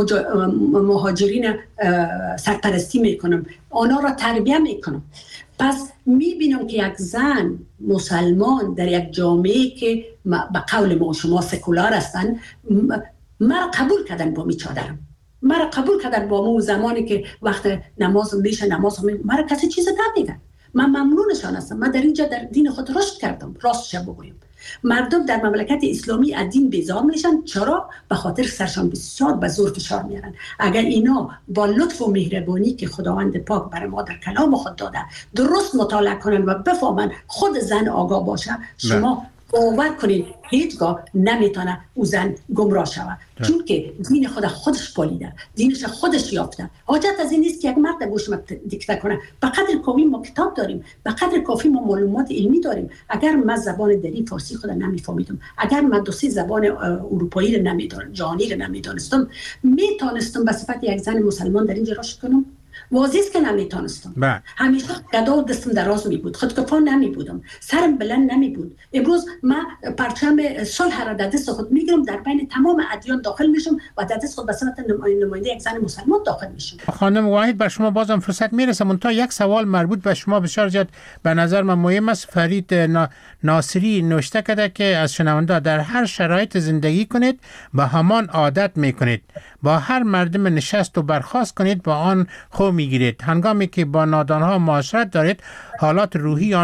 مهاجرین سرپرستی میکنم، آنها را تربیت میکنم. پس میبینم که یک زن مسلمان در یک جامعه که به قول ما شما سکولار هستن، مرا قبول کردن با می چادرم، مرا قبول کردن با مو زمانی که وقت نماز میشه مرا کسی چیز نمیگن. من ممنونشان هستم. من در اینجا در دین خود رشد کردم. راستش بگویم مردم در مملکت اسلامی از دین بیزار میشن. چرا؟ به خاطر سرشان بسیار به زور فشار میارن. اگر اینا با لطف و مهربانی که خداوند پاک برای ما در کلام خود داده درست مطالعه کنن و بفهمن، خود زن آگاه باشه، شما باور کنید هیچگاه نمیتونه او زن گمراه شود، چون که دین خودش پالیده، دینش خودش یافته. حاجت از این نیست که یک مرد گوش دیکته کنه. به قدر کافی ما کتاب داریم، به قدر کافی ما معلومات علمی داریم. اگر من زبان دری فارسی خود نمیفهمیدم، اگر من دوستی زبان اروپایی رو نمیدونم، جهانی رو نمیدونستم، میتونستم به صفت یک زن مسلمان در اینجا رشد کنم؟ واضح است که نمیتونستم. همیشه گدا و دستم دراز می بود، خودکفا نمی بودم، سرم بلند نمی بود. امروز من پرچم صلح را در دست خود میگیرم، در بین تمام ادیان داخل میشم و در دست خود به صفت نماینده یک زن مسلمان داخل میشم. خانم واحد، بر شما بازم فرصت میرسه. منتها یک سوال مربوط به شما بسیار زیاد به نظر من مهم است. فرید ناصری نوشته کرده که از شنونده در هر شرایط زندگی کنید به همان عادت میکنید، با هر مردم نشست و برخاست کنید با آن خو میگیرید. هنگامی که با نادانها معاشرت دارید، حالات روحی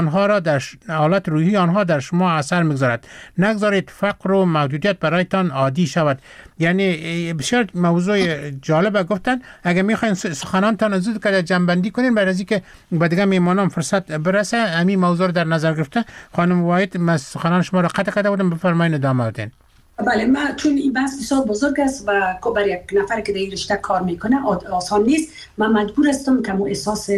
آنها در شما اثر میگذارد. نگذارید فقر و محدودیت برایتان عادی شود. یعنی بسیار موضوع جالب گفتن. اگه میخواین سخنانتان زود که جنبندی کنین برای از اینکه به دیگه میهمانان فرصت برسه، همین موضوع رو در نظر گرفته. خانم واحد، من سخنان شما رو قطع کرده بودم، بفرمایید ادامه بدین. بله، من چون این بحث بسیار بزرگ است و برای یک نفر که در این رشته کار میکنه آسان نیست. من مجبور هستم که احساس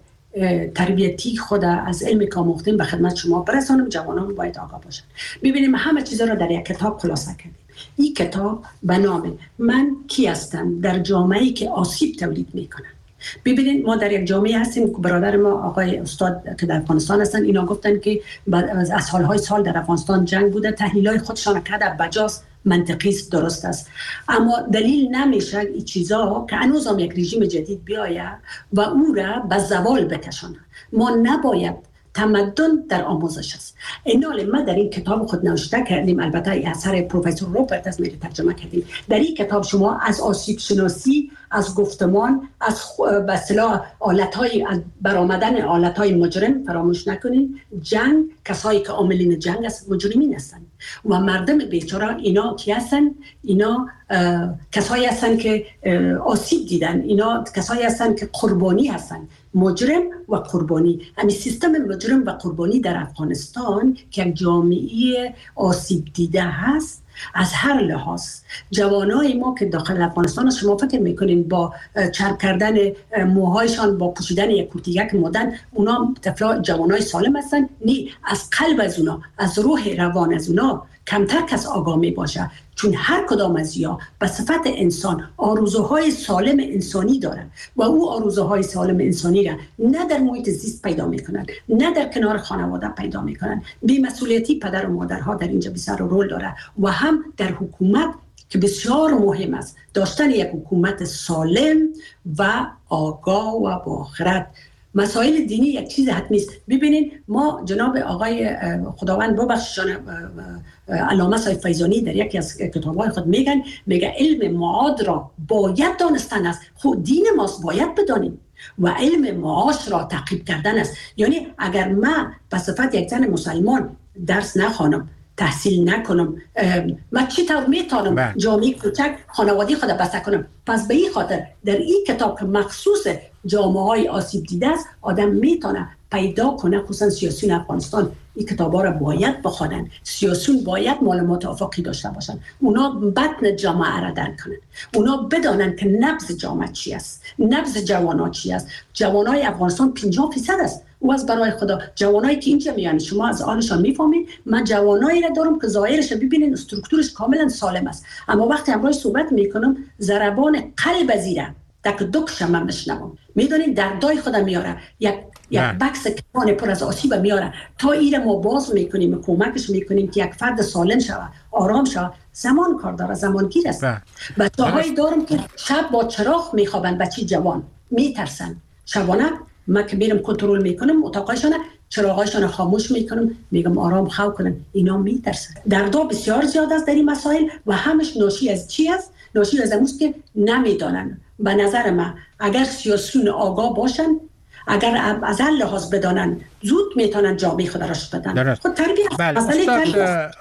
تربیتی خود از علمی که آموختیم به خدمت شما برسانم. جوانان باید آگاه باشن. ببینیم همه چیزا رو در یک کتاب خلاصه کردیم. این کتاب به نام من کی هستم در جامعه‌ای که آسیب تولید میکنه. ببینید ما در یک جامعه هستیم که برادر ما آقای استاد که در افغانستان هستن، اینا گفتن که از سالهای سال در افغانستان جنگ بوده، تحلیلای خودشان کرده بجاست، منطقی است، درست است، اما دلیل نمیشه این چیزا که هنوز هم یک رژیم جدید بیاید و او را به زوال بکشانه. ما نباید تمدن در آموزش است. اینال ما در این کتاب خود نوشته کردیم، البته اثر پروفسور روپرت از میری ترجمه کردیم. در این کتاب شما از آسیب شناسی، از گفتمان، از به اصطلاح آلت‌های برآمدن آلت‌های مجرم فراموش نکنین. جنگ، کسایی که عاملین جنگ است مجرمین هستند و مردم بیچاره اینا کی هستن؟ اینا کسایی هستن که آسیب دیدن، اینا کسایی هستن که قربانی هستن. مجرم و قربانی، همین سیستم مجرم و قربانی در افغانستان که یک جامعه آسیب دیده هست از هر لحاظ. جوانای ما که داخل افغانستان، شما فکر میکنین با چرب کردن موهایشان، با پوشیدن یک کورتیک مدن، اونا جوانای سالم هستن؟ نه، از قلب از اونا، از روح روان از اونا کمتر کس آگاه می باشه. چون هر کدام از یا به صفت انسان آرزوهای سالم انسانی داره و او آرزوهای سالم انسانی را نه در محیط زیست پیدا میکنن، نه در کنار خانواده پیدا میکنن. بی‌مسئولیتی پدر و مادرها در اینجا بسیار رول داره و هم در حکومت که بسیار مهم است داشتن یک حکومت سالم و آگاه و با خرد. مسائل دینی یک چیز حتمی است. ببینید ما جناب آقای خداوند ببخششان علامه صاحب فیضانی در یکی از کتاب‌های خود میگه علم معاد را باید دانستن است. خود دین ماست باید بدانیم و علم معاش را تعقیب کردن است. یعنی اگر من به صفت یک زن مسلمان درس نخوانم، تحصیل نکنم، من چطور میتونم جامعه کوچک خانوادی خود بسته کنم؟ پس به این خاطر در این کتاب که مخصوص جامعه های آسیب دیده است، آدم میتونه پیدا کنه، خصوصا سیاسیون افغانستان این کتابا را باید بخوانن. سیاسیون باید معلومات افقی داشته باشن، اونا بطن جامعه را درک کنن، اونا بدانن که نبض جامعه چی است، نبض جوانا چی است. جوانای افغانستان 50% است. او از برای خدا جوانایی که اینجا میان شما از آنشان میفهمید. من جوانایی را دارم که ظاهرش ببینین استرکتورش کاملا سالم است، اما وقتی امروز صحبت میکنم زربان قلب زیره دک دکش من میشنوم. میدونین دردای خودم میاره، یک بکس کمان پر از آسیب میاره. تا ایره ما باز میکنیم، کمکش میکنیم که یک فرد سالم شوه، آرام شوه. زمان کار داره، زمانگیر است. بچه‌هایی دارم که شب با چراغ میخوابن، بچی جوان میترسن. شبانه من که میرم کنترل میکنم اتاقایشان، چراغایشان خاموش میکنم، میگم آرام خواب کنن، اینا میترسن. دردا بسیار زیاد است در این مسائل و همش ناشی از چی است؟ ناشی از اموست که نمیدانن. به نظر من اگر سیاسیون آگاه باشن، اگر از هر لحاظ بدانن، زود میتونن جامعه خود را شد بدن. خود تربیت است.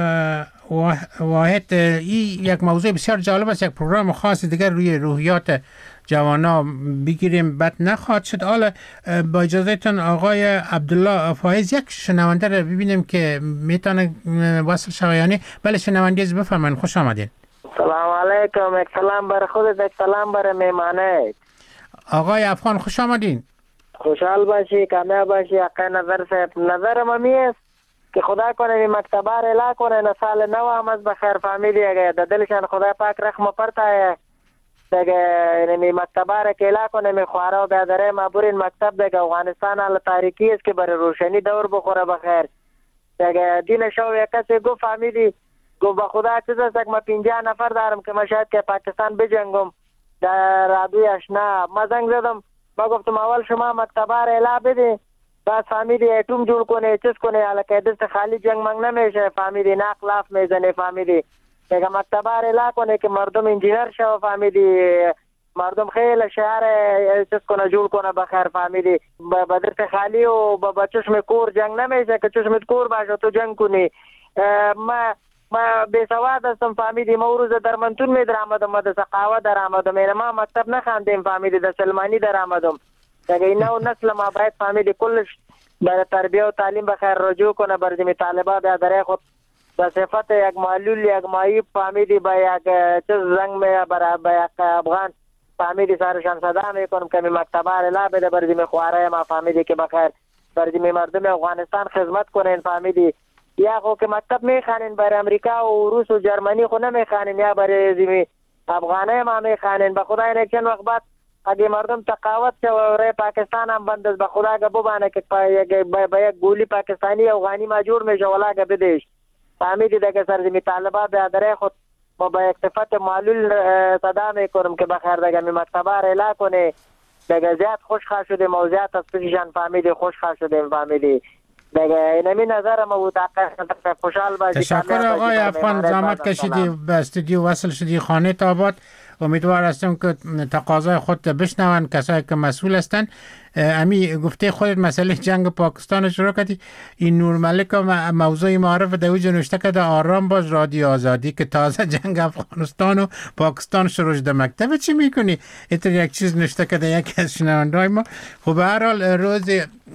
واحد این یک موضوع بسیار جالب است. یک پروگرام خاص دیگر روی روحیات جوانا بگیریم، بد نخواهد شد. حالا با اجازهتون آقای عبدالله فایز یک شنونده رو ببینیم که میتونه وصل شویانی. بله شنونده از بفرمایید، خوش آمدین. سلام علیکم. یک سلام بر خودت، یک سلام بر میمانه. آقای افغان خوش آمدین. خوشحال باشی، کامیاب باشی. آقای نظر صاحب، نظرم همی است که خدا کنه این مکتبه را اعلا کنه، سال نو هم از بخیر فامیلی اگه در دلشان خدا پاک رحم پرتایه دیگه این مکتبه را که اعلا کنه می خواره و بیادره مابورین مکتب دیگه افغانستان حال تاریکی است که برای روشنی دور بخوره بخیر دیگه. دین شو یک کسی گفت فامیلی گفت با خدا چیز است که ما 50 نفر دارم که ما شاید که پاکستان بجنگم در رادوی اشنا. ما زنگ زدم، ما گفتم اول شما مکتبه را اعلا بده، بعد فامیلی ایتوم جور کنه، چیز کنه، حالا دست خالی جنگ منگ نمیشه، فامیلی ناخلاف میزنه، فامیلی دیگه مکتبه را اعلا کنه که مردم انجینر شو، فامیلی مردم خیلی شهر چیز کنه جور کنه بخیر، فامیلی با دست خالی و با چشم کور جنگ نمیشه که چشمت کور باشه تو جنگ کنی. ما بیسواد هستم فامیلی، ما روز در منتون می در آمدم، ما در سقاوه در آمدم، این ما مکتب نخواندیم فامیلی، در سلمانی در آمدم دیگه. این نو نسل ما باید فامیلی کلش برای تربیه و تعلیم بخیر رجوع کنه، برای طالبا بیادره خود به صفت یک معلول یک معیب فهمیدی به یک چیز زنگ می برای به یک افغان فهمیدی سرشان صدا میکنم که می مکتبه لا بده بردی می خواره ما فهمیدی که بخیر بردی می مردم افغانستان خدمت کنین فهمیدی یا خو که مکتب میخوانین برای امریکا و روس و جرمنی خو نمیخوانین یا برای زمین افغانه ما میخوانین به خدا این چند وقت بعد اگه مردم تقاوت شد و رای پاکستان هم بند است به خدا که ببانه که با یک گولی پاکستانی افغانی مجبور میشه ولا که بدهش فهمیدی دیگه سرزمین طالبان به اداره خود ما با یک صفت معلول صدا میکنم که بخیر دیگه می مکتبه رلا کنه دیگه زیاد خوشخواه شدیم و زیاد از پیششان فهمیدی خوشخواه شدیم فهمیدی دیگه اینمی نظر ما بود خوشحال باشی. تشکر آقای افغان زحمت کشیدی به استودیو وصل شدی خانه آباد. امیدوار هستم که تقاضای خود بشنون کسایی که مسئول هستند. امی گفته خودت مسئله جنگ پاکستان شروع کردی. این نور ملک موضوع معرف در اوج نوشته کرده آرام باش رادیو آزادی که تازه جنگ افغانستان و پاکستان شروع شده. مکتب چی میکنی؟ اینطور یک چیز نوشته کرده یکی از شنونده‌های ما. خب به هر حال روز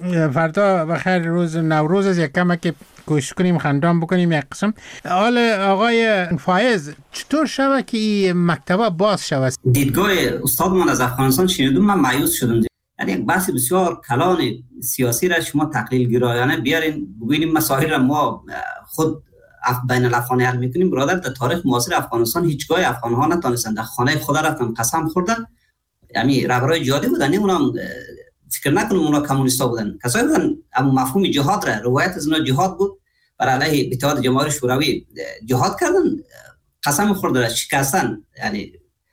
فردا بخیر روز نوروز از یک کمک که کوشش کنیم خندان بکنیم یک قسم. حال آقای فایز چطور شود که این مکتبه باز شود؟ دیدگاه استادمان از افغانستان شنیدم من مایوس شدم. یعنی یک بحث بسیار کلان سیاسی را شما تقلیل گرایانه بیارین بگوییم مسائل را ما خود بین الافغانی حل میکنیم. برادر در تاریخ معاصر افغانستان هیچگاه افغان ها نتونستند در خانه خدا رفتن قسم خوردن. یعنی رهبرای جهادی بودن اونم فکر نکنم اونا کمونیستا بودن کسایی بودن اما مفهوم جهاد را روایت از اونا جهاد بود بر علیه اتحاد جماهیر شوروی جهاد کردن قسم خوردن شکستن. یعنی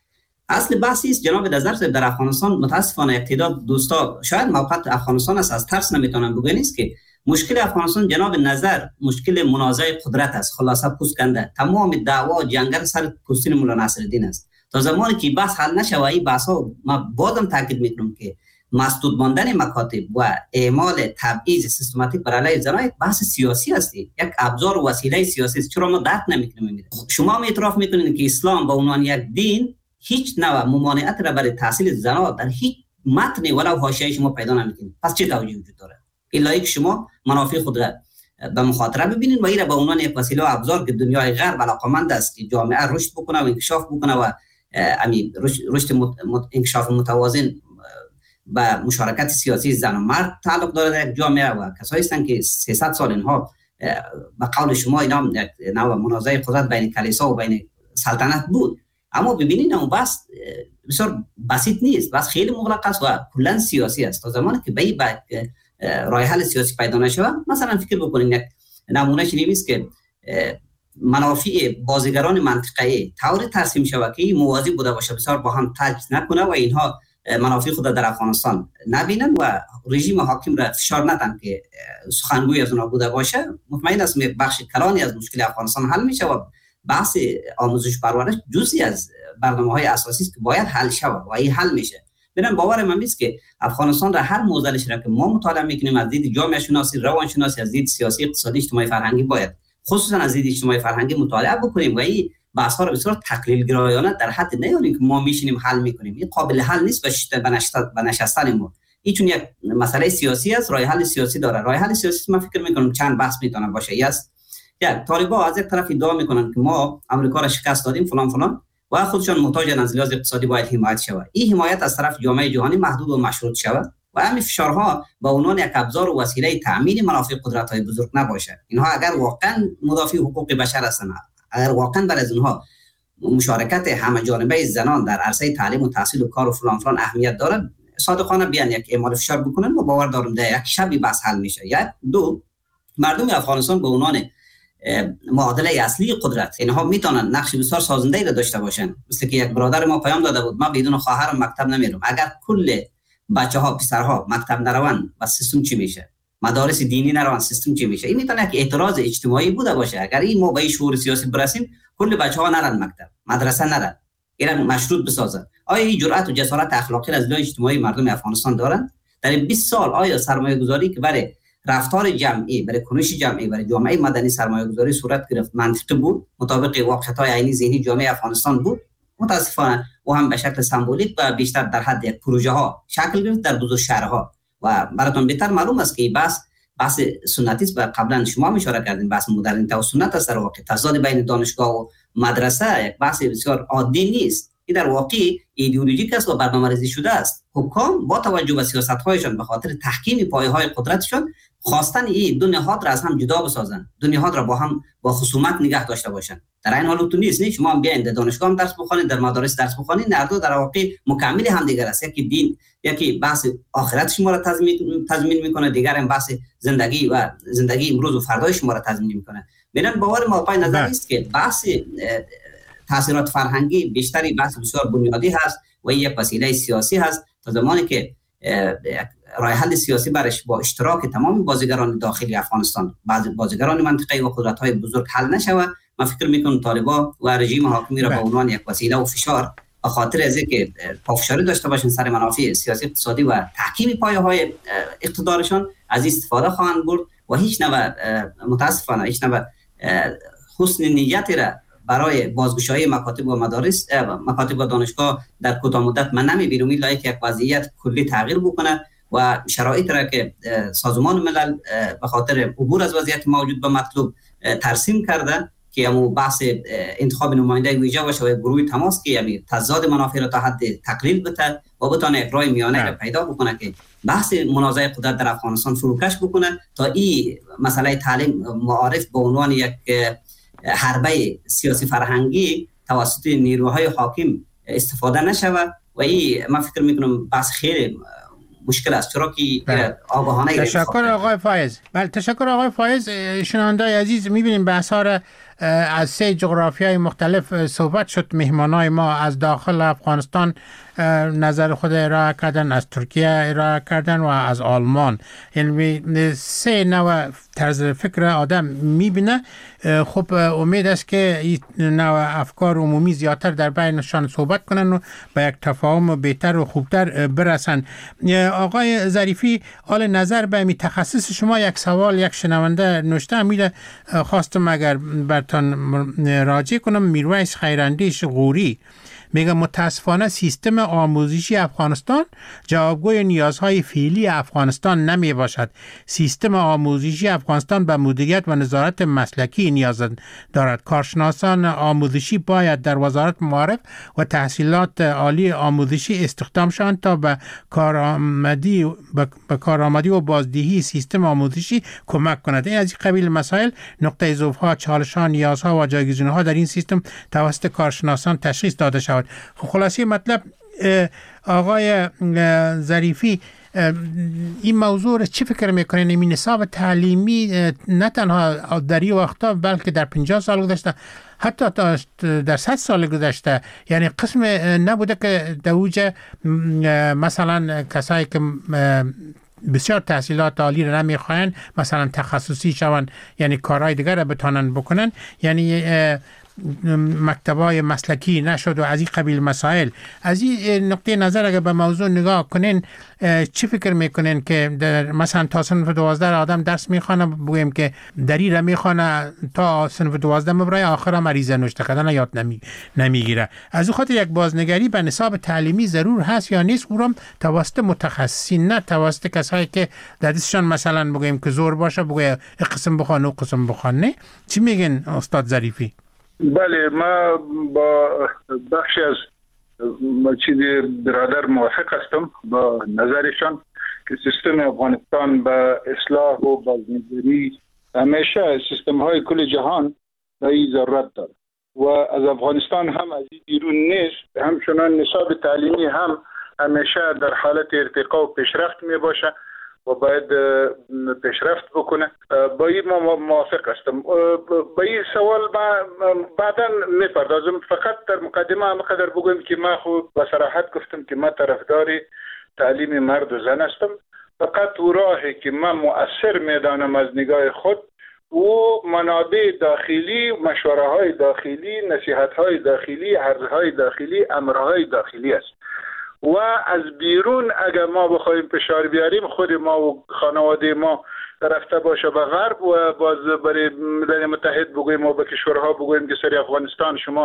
اصل بحثی است جناب نظر در افغانستان متاسفانه یک تعداد دوستا شاید موقعیت افغانستان است از ترس نمیتونن بگن است که مشکل افغانستان جناب نظر مشکل منازعه قدرت است. خلاصه پوست کنده تمام دعوا جنگل سر پوستین مولا نصرالدین است. تا زمانی که بحث حل نشه و این بحث ها ما بازم تاکید میکنم که مسدود ماندن مکاتب و اعمال تبعیض سیستماتیک بر علیه زنان یک بحث سیاسی است، یک ابزار و وسیله سیاسی است. چرا ما درک نمیکنیم؟ شما هم اعتراف میکنید که اسلام به عنوان یک دین هیچ نوع ممانعت را برای تحصیل زنان در هیچ متن ولو حاشیه شما پیدا نمیکنید. پس چه توجیهی وجود داره؟ الا اینکه شما منافع خود را به مخاطره ببینید و این را به عنوان یک وسیله و ابزار که دنیای غرب علاقمند است که جامعه رشد بکنه و انکشاف بکنه و رشد انکشاف متوازن با مشارکت سیاسی زن و مرد تعلق داره در یک جامعه و کسایی هستند که 300 سال اینها به قول شما اینا نوع منازعه قدرت بین کلیسا و بین سلطنت بود. اما ببینید اون بحث بسیار بسیط نیست، بس خیلی مغلق است و کلا سیاسی است. تا زمانی که به راه حل سیاسی پیدا نشه، مثلا فکر بکنید یک نمونه چنین است که منافع بازیگران منطقه‌ای طوری ترسیم شود که موازی بوده باشه، بسیار با هم تجزیه نکنه و اینها منافع خود در افغانستان نبینن و رژیم حاکم را فشار ندن که سخنگوی از اونها بوده باشه. مطمئن است بخش کلانی از مشکل افغانستان حل میشه و بحث آموزش پرورش جزئی از برنامه‌های اساسی است که باید حل شود و این حل میشه. ببین باور من است که افغانستان را هر موزلش را که ما مطالعه میکنیم از دید جامعه شناسی، روان شناسی، از دید سیاسی، اقتصادی، اجتماعی، فرهنگی باید خصوصا از دید اجتماعی فرهنگی مطالعه بکنیم و این بحث‌ها رو بسیار تقلیل گرایانه در حد نیاریم که ما میشینیم حل میکنیم. این قابل حل نیست به نشستن ما. این چون یک مسئله سیاسی است، راه حل سیاسی داره. راه حل سیاسی من فکر میکنم چند بحث میتونه باشه. یک طالبان از یک طرف ادعا میکنن که ما امریکا را شکست دادیم فلان فلان و خودشان محتاجن از لحاظ اقتصادی باید حمایت شود. این حمایت از طرف جامعه جهانی محدود و مشروط شود و همین فشارها به عنوان یک ابزار و وسیله تامین منافع قدرت‌های بزرگ نباشه. اینها اگر واقعا مدافع حقوق بشر هستند، اگر واقعا برای اینها مشارکت همه جانبه زنان در عرصه تعلیم و تحصیل و کار و فلان فلان اهمیت داره، صادقانه بیان یک اعمال فشار بکنن و باور دارم در یک شبی بس حل میشه. یک دو مردم افغانستان به عنوان معادله اصلی قدرت اینها میتونن نقش بسیار سازنده را داشته باشن. مثل که یک برادر ما پیام داده بود ما بدون خواهرم مکتب نمیرم. اگر کل بچه‌ها پسرها مکتب نروند و سیستم چی میشه؟ مدارس دینی نروند سیستم چی میشه؟ این میتونه یک اعتراض اجتماعی بوده باشه. اگر این ما به شعور سیاسی برسیم کل بچه‌ها نرن مکتب، مدرسه نرن، اینا مشروط بسازن. آیا این جرأت و جسارت اخلاقی از لای اجتماعی مردم افغانستان دارن؟ در 20 سال آیا سرمایه‌گذاری که برای رفتار جمعی، برای کنش جمعی، برای جامعه مدنی سرمایه‌گذاری صورت گرفت منطقی بود، مطابق واقعیت‌های عینی ذهنی جامعه افغانستان بود؟ متاسفانه او هم به شکل سمبولیک و بیشتر در حد یک پروژه ها شکل گرفت در بزرگ شهرها و براتون بهتر معلوم است که بس بحث سنتی است و قبلا شما هم اشاره کردین بحث مدرنیته و سنت است. در واقع تضاد بین دانشگاه و مدرسه یک بحث بسیار عادی نیست. این در واقع ایدئولوژیک است و برنامه‌ریزی شده است. حکام با توجه به سیاست‌هایشان به خاطر تحکیم پایه‌های قدرتشان خواستن این دو نهاد را از هم جدا بسازن، دو نهاد را با هم با خصومت نگه داشته باشن. در این حال تو نیست. شما هم بیاین در دانشگاه هم درس بخونید، در مدارس درس بخونید، هر دو در واقع مکمل هم دیگر است. یکی دین، یکی بحث آخرت شما را تضمین میکنه، دیگر هم بحث زندگی امروز و فردای شما را تضمین میکنه. ببین باور ما پای نظر است که بحث تاثیرات فرهنگی بیشتری بحث بسیار بنیادی هست و یک وسیله سیاسی هست تا زمانی که راه حل سیاسی برش با اشتراک تمام بازیگران داخلی افغانستان، بعضی بازیگران منطقه‌ای و قدرت‌های بزرگ حل نشود. من فکر می‌کنم طالبان و رژیم حاکمی را به عنوان یک وسیله و فشار به خاطر از اینکه پافشاری داشته باشن سر منافع سیاسی اقتصادی و تحکیم پایه‌های اقتدارشان از استفاده خواهند برد و هیچ نوع متاسفانه هیچ نوع حسن نیتی را برای بازگشایی مکاتب و مدارس مکاتب و دانشگاه در کوتاه مدت من نمی‌بینم، الا اینکه یک وضعیت کلی تغییر بکنه و شرایط را که سازمان ملل به خاطر عبور از وضعیت موجود به مطلوب ترسیم کرده که همون بحث انتخاب نماینده ویژه باشه و گروه تماس که یعنی تضاد منافع را تا حد تقلیل بده و بتونه یک راه میانه را پیدا بکنه که بحث منازعه قدرت در افغانستان فروکش بکنه تا این مسئله تعلیم معارف به عنوان یک حربه سیاسی فرهنگی توسط نیروهای حاکم استفاده نشود و این من فکر میکنم بحث خیلی مشکل است، چرا که آگاهانه تشکر آقای فایز. بله تشکر آقای فایز. شنوندای عزیز میبینیم بحث ها را از 3 جغرافیای مختلف صحبت شد. مهمانای ما از داخل افغانستان نظر خود ارائه کردن، از ترکیه ارائه کردن و از آلمان. یعنی 3 نوع طرز فکر آدم میبینه. خب امید است که این نوع افکار عمومی زیادتر در بینشان صحبت کنن و به یک تفاهم بهتر و خوبتر برسن. آقای ظریفی، حال نظر به می تخصص شما یک سوال یک شنونده نوشته، امیده خواستم اگر برتان راجع کنم. میرویس خیراندیش غوری میگه متاسفانه سیستم آموزشی افغانستان جوابگوی نیازهای فعلی افغانستان نمی باشد. سیستم آموزشی افغانستان به مدیریت و نظارت مسلکی نیاز دارد. کارشناسان آموزشی باید در وزارت معارف و تحصیلات عالی آموزشی استخدام شوند تا به کارآمدی و بازدهی سیستم آموزشی کمک کند. این از این قبیل مسائل نقطه ضعف‌ها، چالش‌ها، نیازها و جایگزین‌ها در این سیستم توسط کارشناسان تشخیص داده شود. خلاصه مطلب آقای ظریفی، این موضوع را چی فکر میکنین؟ این نصاب تعلیمی نه تنها در این وقتا بلکه در 50 سال گذشته، حتی در 100 سال گذشته، یعنی قسم نبوده که در اوج مثلا کسایی که بسیار تحصیلات عالی را نمیخواین مثلا تخصصی شون، یعنی کارهای دیگر را بتانن بکنن، یعنی مکتبای مسلکی نشد و از این قبیل مسائل. از این نقطه نظر اگر به موضوع نگاه کنین چی فکر میکنین که مثلا تا صنف 12 آدم درس میخوانه، بگویم که دری را میخوانه تا صنف 12 مبرای آخر هم عریضه نوشته کردن یاد نمیگیره. از این خاطر یک بازنگری به نصاب تعلیمی ضرور هست یا نیست؟ اونم توسط متخصصین نه توسط کسایی که در دستشان مثلا بگویم که زور باشه بگویم قسم بخوان و قسم بخوان. نه چی میگن استاد ظریفی؟ بله، ما با بخشی از چیز برادر موافق هستم با نظرشان که سیستم افغانستان به اصلاح و بازنگری همیشه سیستم های کل جهان به این ضرورت داره و از افغانستان هم از این بیرون نیست. همچنان نصاب تعلیمی هم همیشه در حالت ارتقا و پیشرفت می باشه و باید پیشرفت بکنه. با این ما موافق هستم. با این سوال بعدا میپردازم. فقط در مقدمه هم قدر بگویم که من خود با صراحت گفتم که من طرفدار تعلیم مرد و زن هستم. فقط او راهی که من مؤثر میدانم از نگاه خود و منابع داخلی، مشوره های داخلی، نصیحت های داخلی، عرض های داخلی، امرهای داخلی است. و از بیرون اگر ما بخوایم فشار بیاریم، خود ما و خانواده ما رفته باشه به غرب و باز برای ملل متحد بگویم و به کشورها بگویم که سری افغانستان شما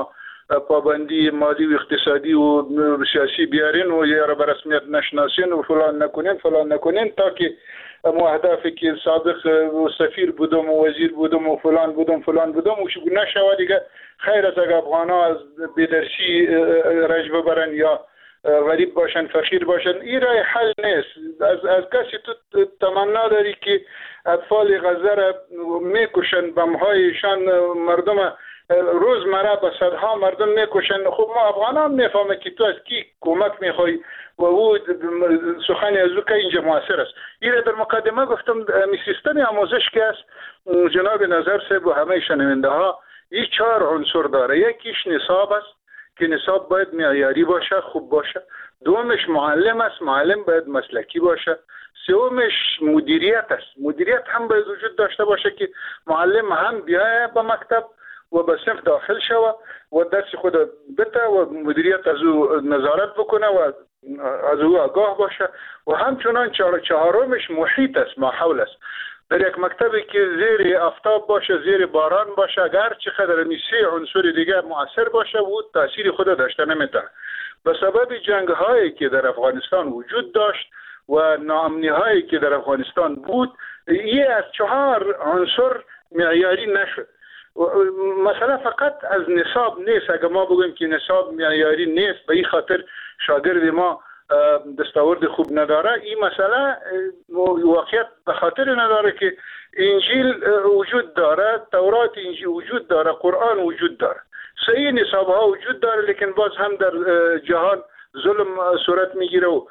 پابندی مالی و اقتصادی و سیاسی بیارین و یا را به رسمیت نشناسین و فلان نکنین تا که اهدافی که سابق سفیر بودم و وزیر بودم و فلان بودم و شو نشود دیگه خیر از افغانا از بی‌درسی رنج ببرن یا غریب باشن فقیر باشن. این راه حل نیست. از کسی تو تمنا داری که اطفال غزه را میکشن، بمهایشان مردم روزمره به صدها مردم میکشن. خب ما افغانان میفهمه که تو از کی کمک میخوای و او سخنی از او که اینجا موثر است. این در مقدمه گفتم می سیستم آموزش که است جناب نظر صاحب و همه شنونده ها این 4 عنصر داره. یکیش نصاب است که نصاب باید معیاری باشه، خوب باشه. دومش معلم است، معلم باید مسلکی باشه. سومش مدیریت است، مدیریت هم باید وجود داشته باشه که معلم هم بیایه به مکتب و به صنف داخل شوه و درس خود بده و مدیریت از او نظارت بکنه و از او آگاه باشه. و همچنان چهارمش محیط است، ماحول است. در یک مکتبی که زیر آفتاب باشه، زیر باران باشه، اگر چقدر می 3 عنصر دیگر مؤثر باشه و تاثیر خود داشته نمیتونه. به سبب جنگ هایی که در افغانستان وجود داشت و ناامنی هایی که در افغانستان بود، یه از 4 عنصر معیاری نشد. مثلا فقط از نصاب نیست. اگر ما بگویم که نصاب معیاری نیست به این خاطر شاگرد ما دستاورد خوب نداره، این مسئله واقعیت به خاطر نداره که انجیل وجود داره، تورات انجیل وجود داره، قرآن وجود داره، صحیح نصاب ها وجود داره، لیکن باز هم در جهان ظلم صورت میگیره و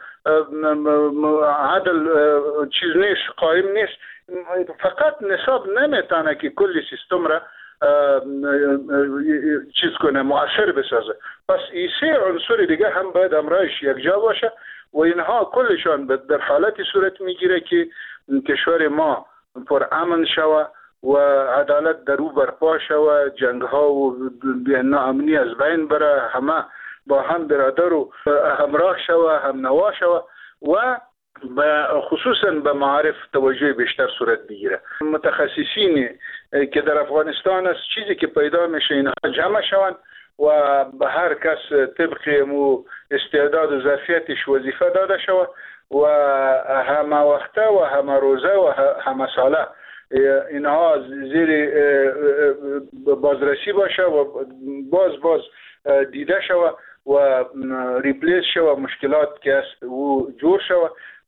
عدل چیز نیست، قائم نیست. فقط نصاب نمیتونه که کل سیستم را چیز کنه، مؤثر بسازه. پس این 3 عنصر دیگه هم باید امرایش یک جا باشه و اینها کلشان در حالتی صورت میگیره که کشور ما پر امن شوه و عدالت در او برپا شوه، جنگ ها و ناامنی از بین بره، همه با هم برادر و همراه شوه، هم نوا شوه و خصوصا به معارف توجه بیشتر صورت بگیره. متخصصین که در افغانستان است چیزی که پیدا میشه اینها جمع شوند و به هر کس طبق استعداد و ظرفیتش وظیفه داده شود و همه وقته و همه روزه و همه ساله اینها زیر بازرسی باشه و باز دیده شود و ریپلیس شود، مشکلات که است و جور شود.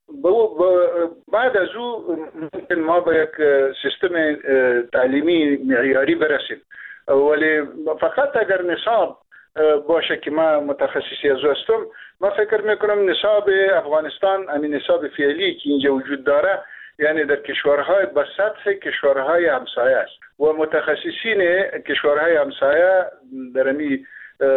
بعد از او ممکن ما به یک سیستم تعلیمی معیاری برسیم. ولی فقط اگر نصاب باشه که ما متخصصی از هستم، ما فکر میکنم نصاب افغانستان، همین نصاب فعلی که اینجا وجود داره، یعنی در کشورهای به سطح کشورهای همسایه است و متخصصین کشورهای همسایه در همین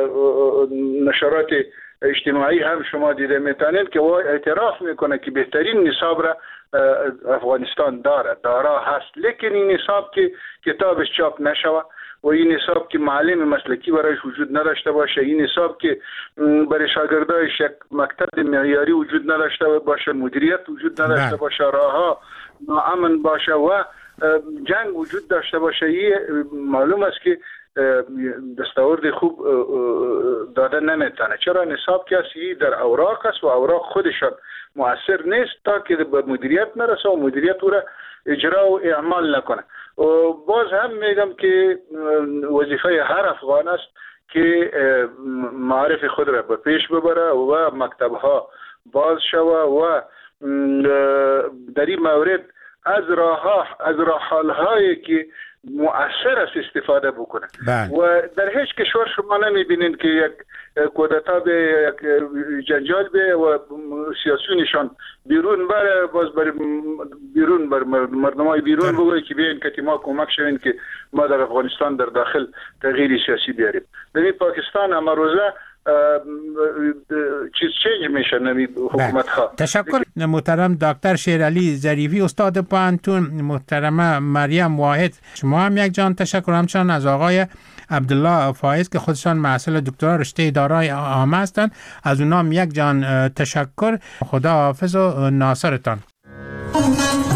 نشرات اجتماعی هم شما دیده میتونید که او اعتراف میکنه که بهترین نصاب را افغانستان داره هست، لیکن این نصاب که کتابش چاپ نشوه و این نصاب که معلم مسلکی برایش وجود نداشته باشه، این نصاب که برای شاگردایش یک مکتب معیاری وجود نداشته باشه، مدیریت وجود نداشته باشه، راهها ناامن باشه و جنگ وجود داشته باشه، این معلوم است که دستاورد خوب داده نمیتونه. چرا؟ نصاب کسی در اوراق است و اوراق خودشان مؤثر نیست تا که به مدیریت نرسه و مدیریت او را اجرا و اعمال نکنه. و باز هم میگم که وظیفه هر افغان است که معارف خود را به پیش ببره و مکتبها باز شوه و در این مورد از راه‌حل‌هایی که مؤثر است استفاده بکنه. و در هیچ کشور شما نمیبینید که یک کودتا به یک جنجال به و سیاسیونشان بیرون بره، باز بر بیرون بر مردمای بیرون بگوید که بیاین که ما کمک شوین که ما در افغانستان در داخل تغییر سیاسی بیاریم. در پاکستان هم روزه چیز چنج میشه نمی حکومت ها. تشکر محترم دکتر شیرعلی ظریفی، استاد پانتون، محترمه مریم واحد، شما هم یک جان تشکر، همچنان از آقای عبدالله فایز که خودشان محصل دکترا رشته اداره عامه هستند، از اونام یک جان تشکر. خدا حافظ و ناصرتان.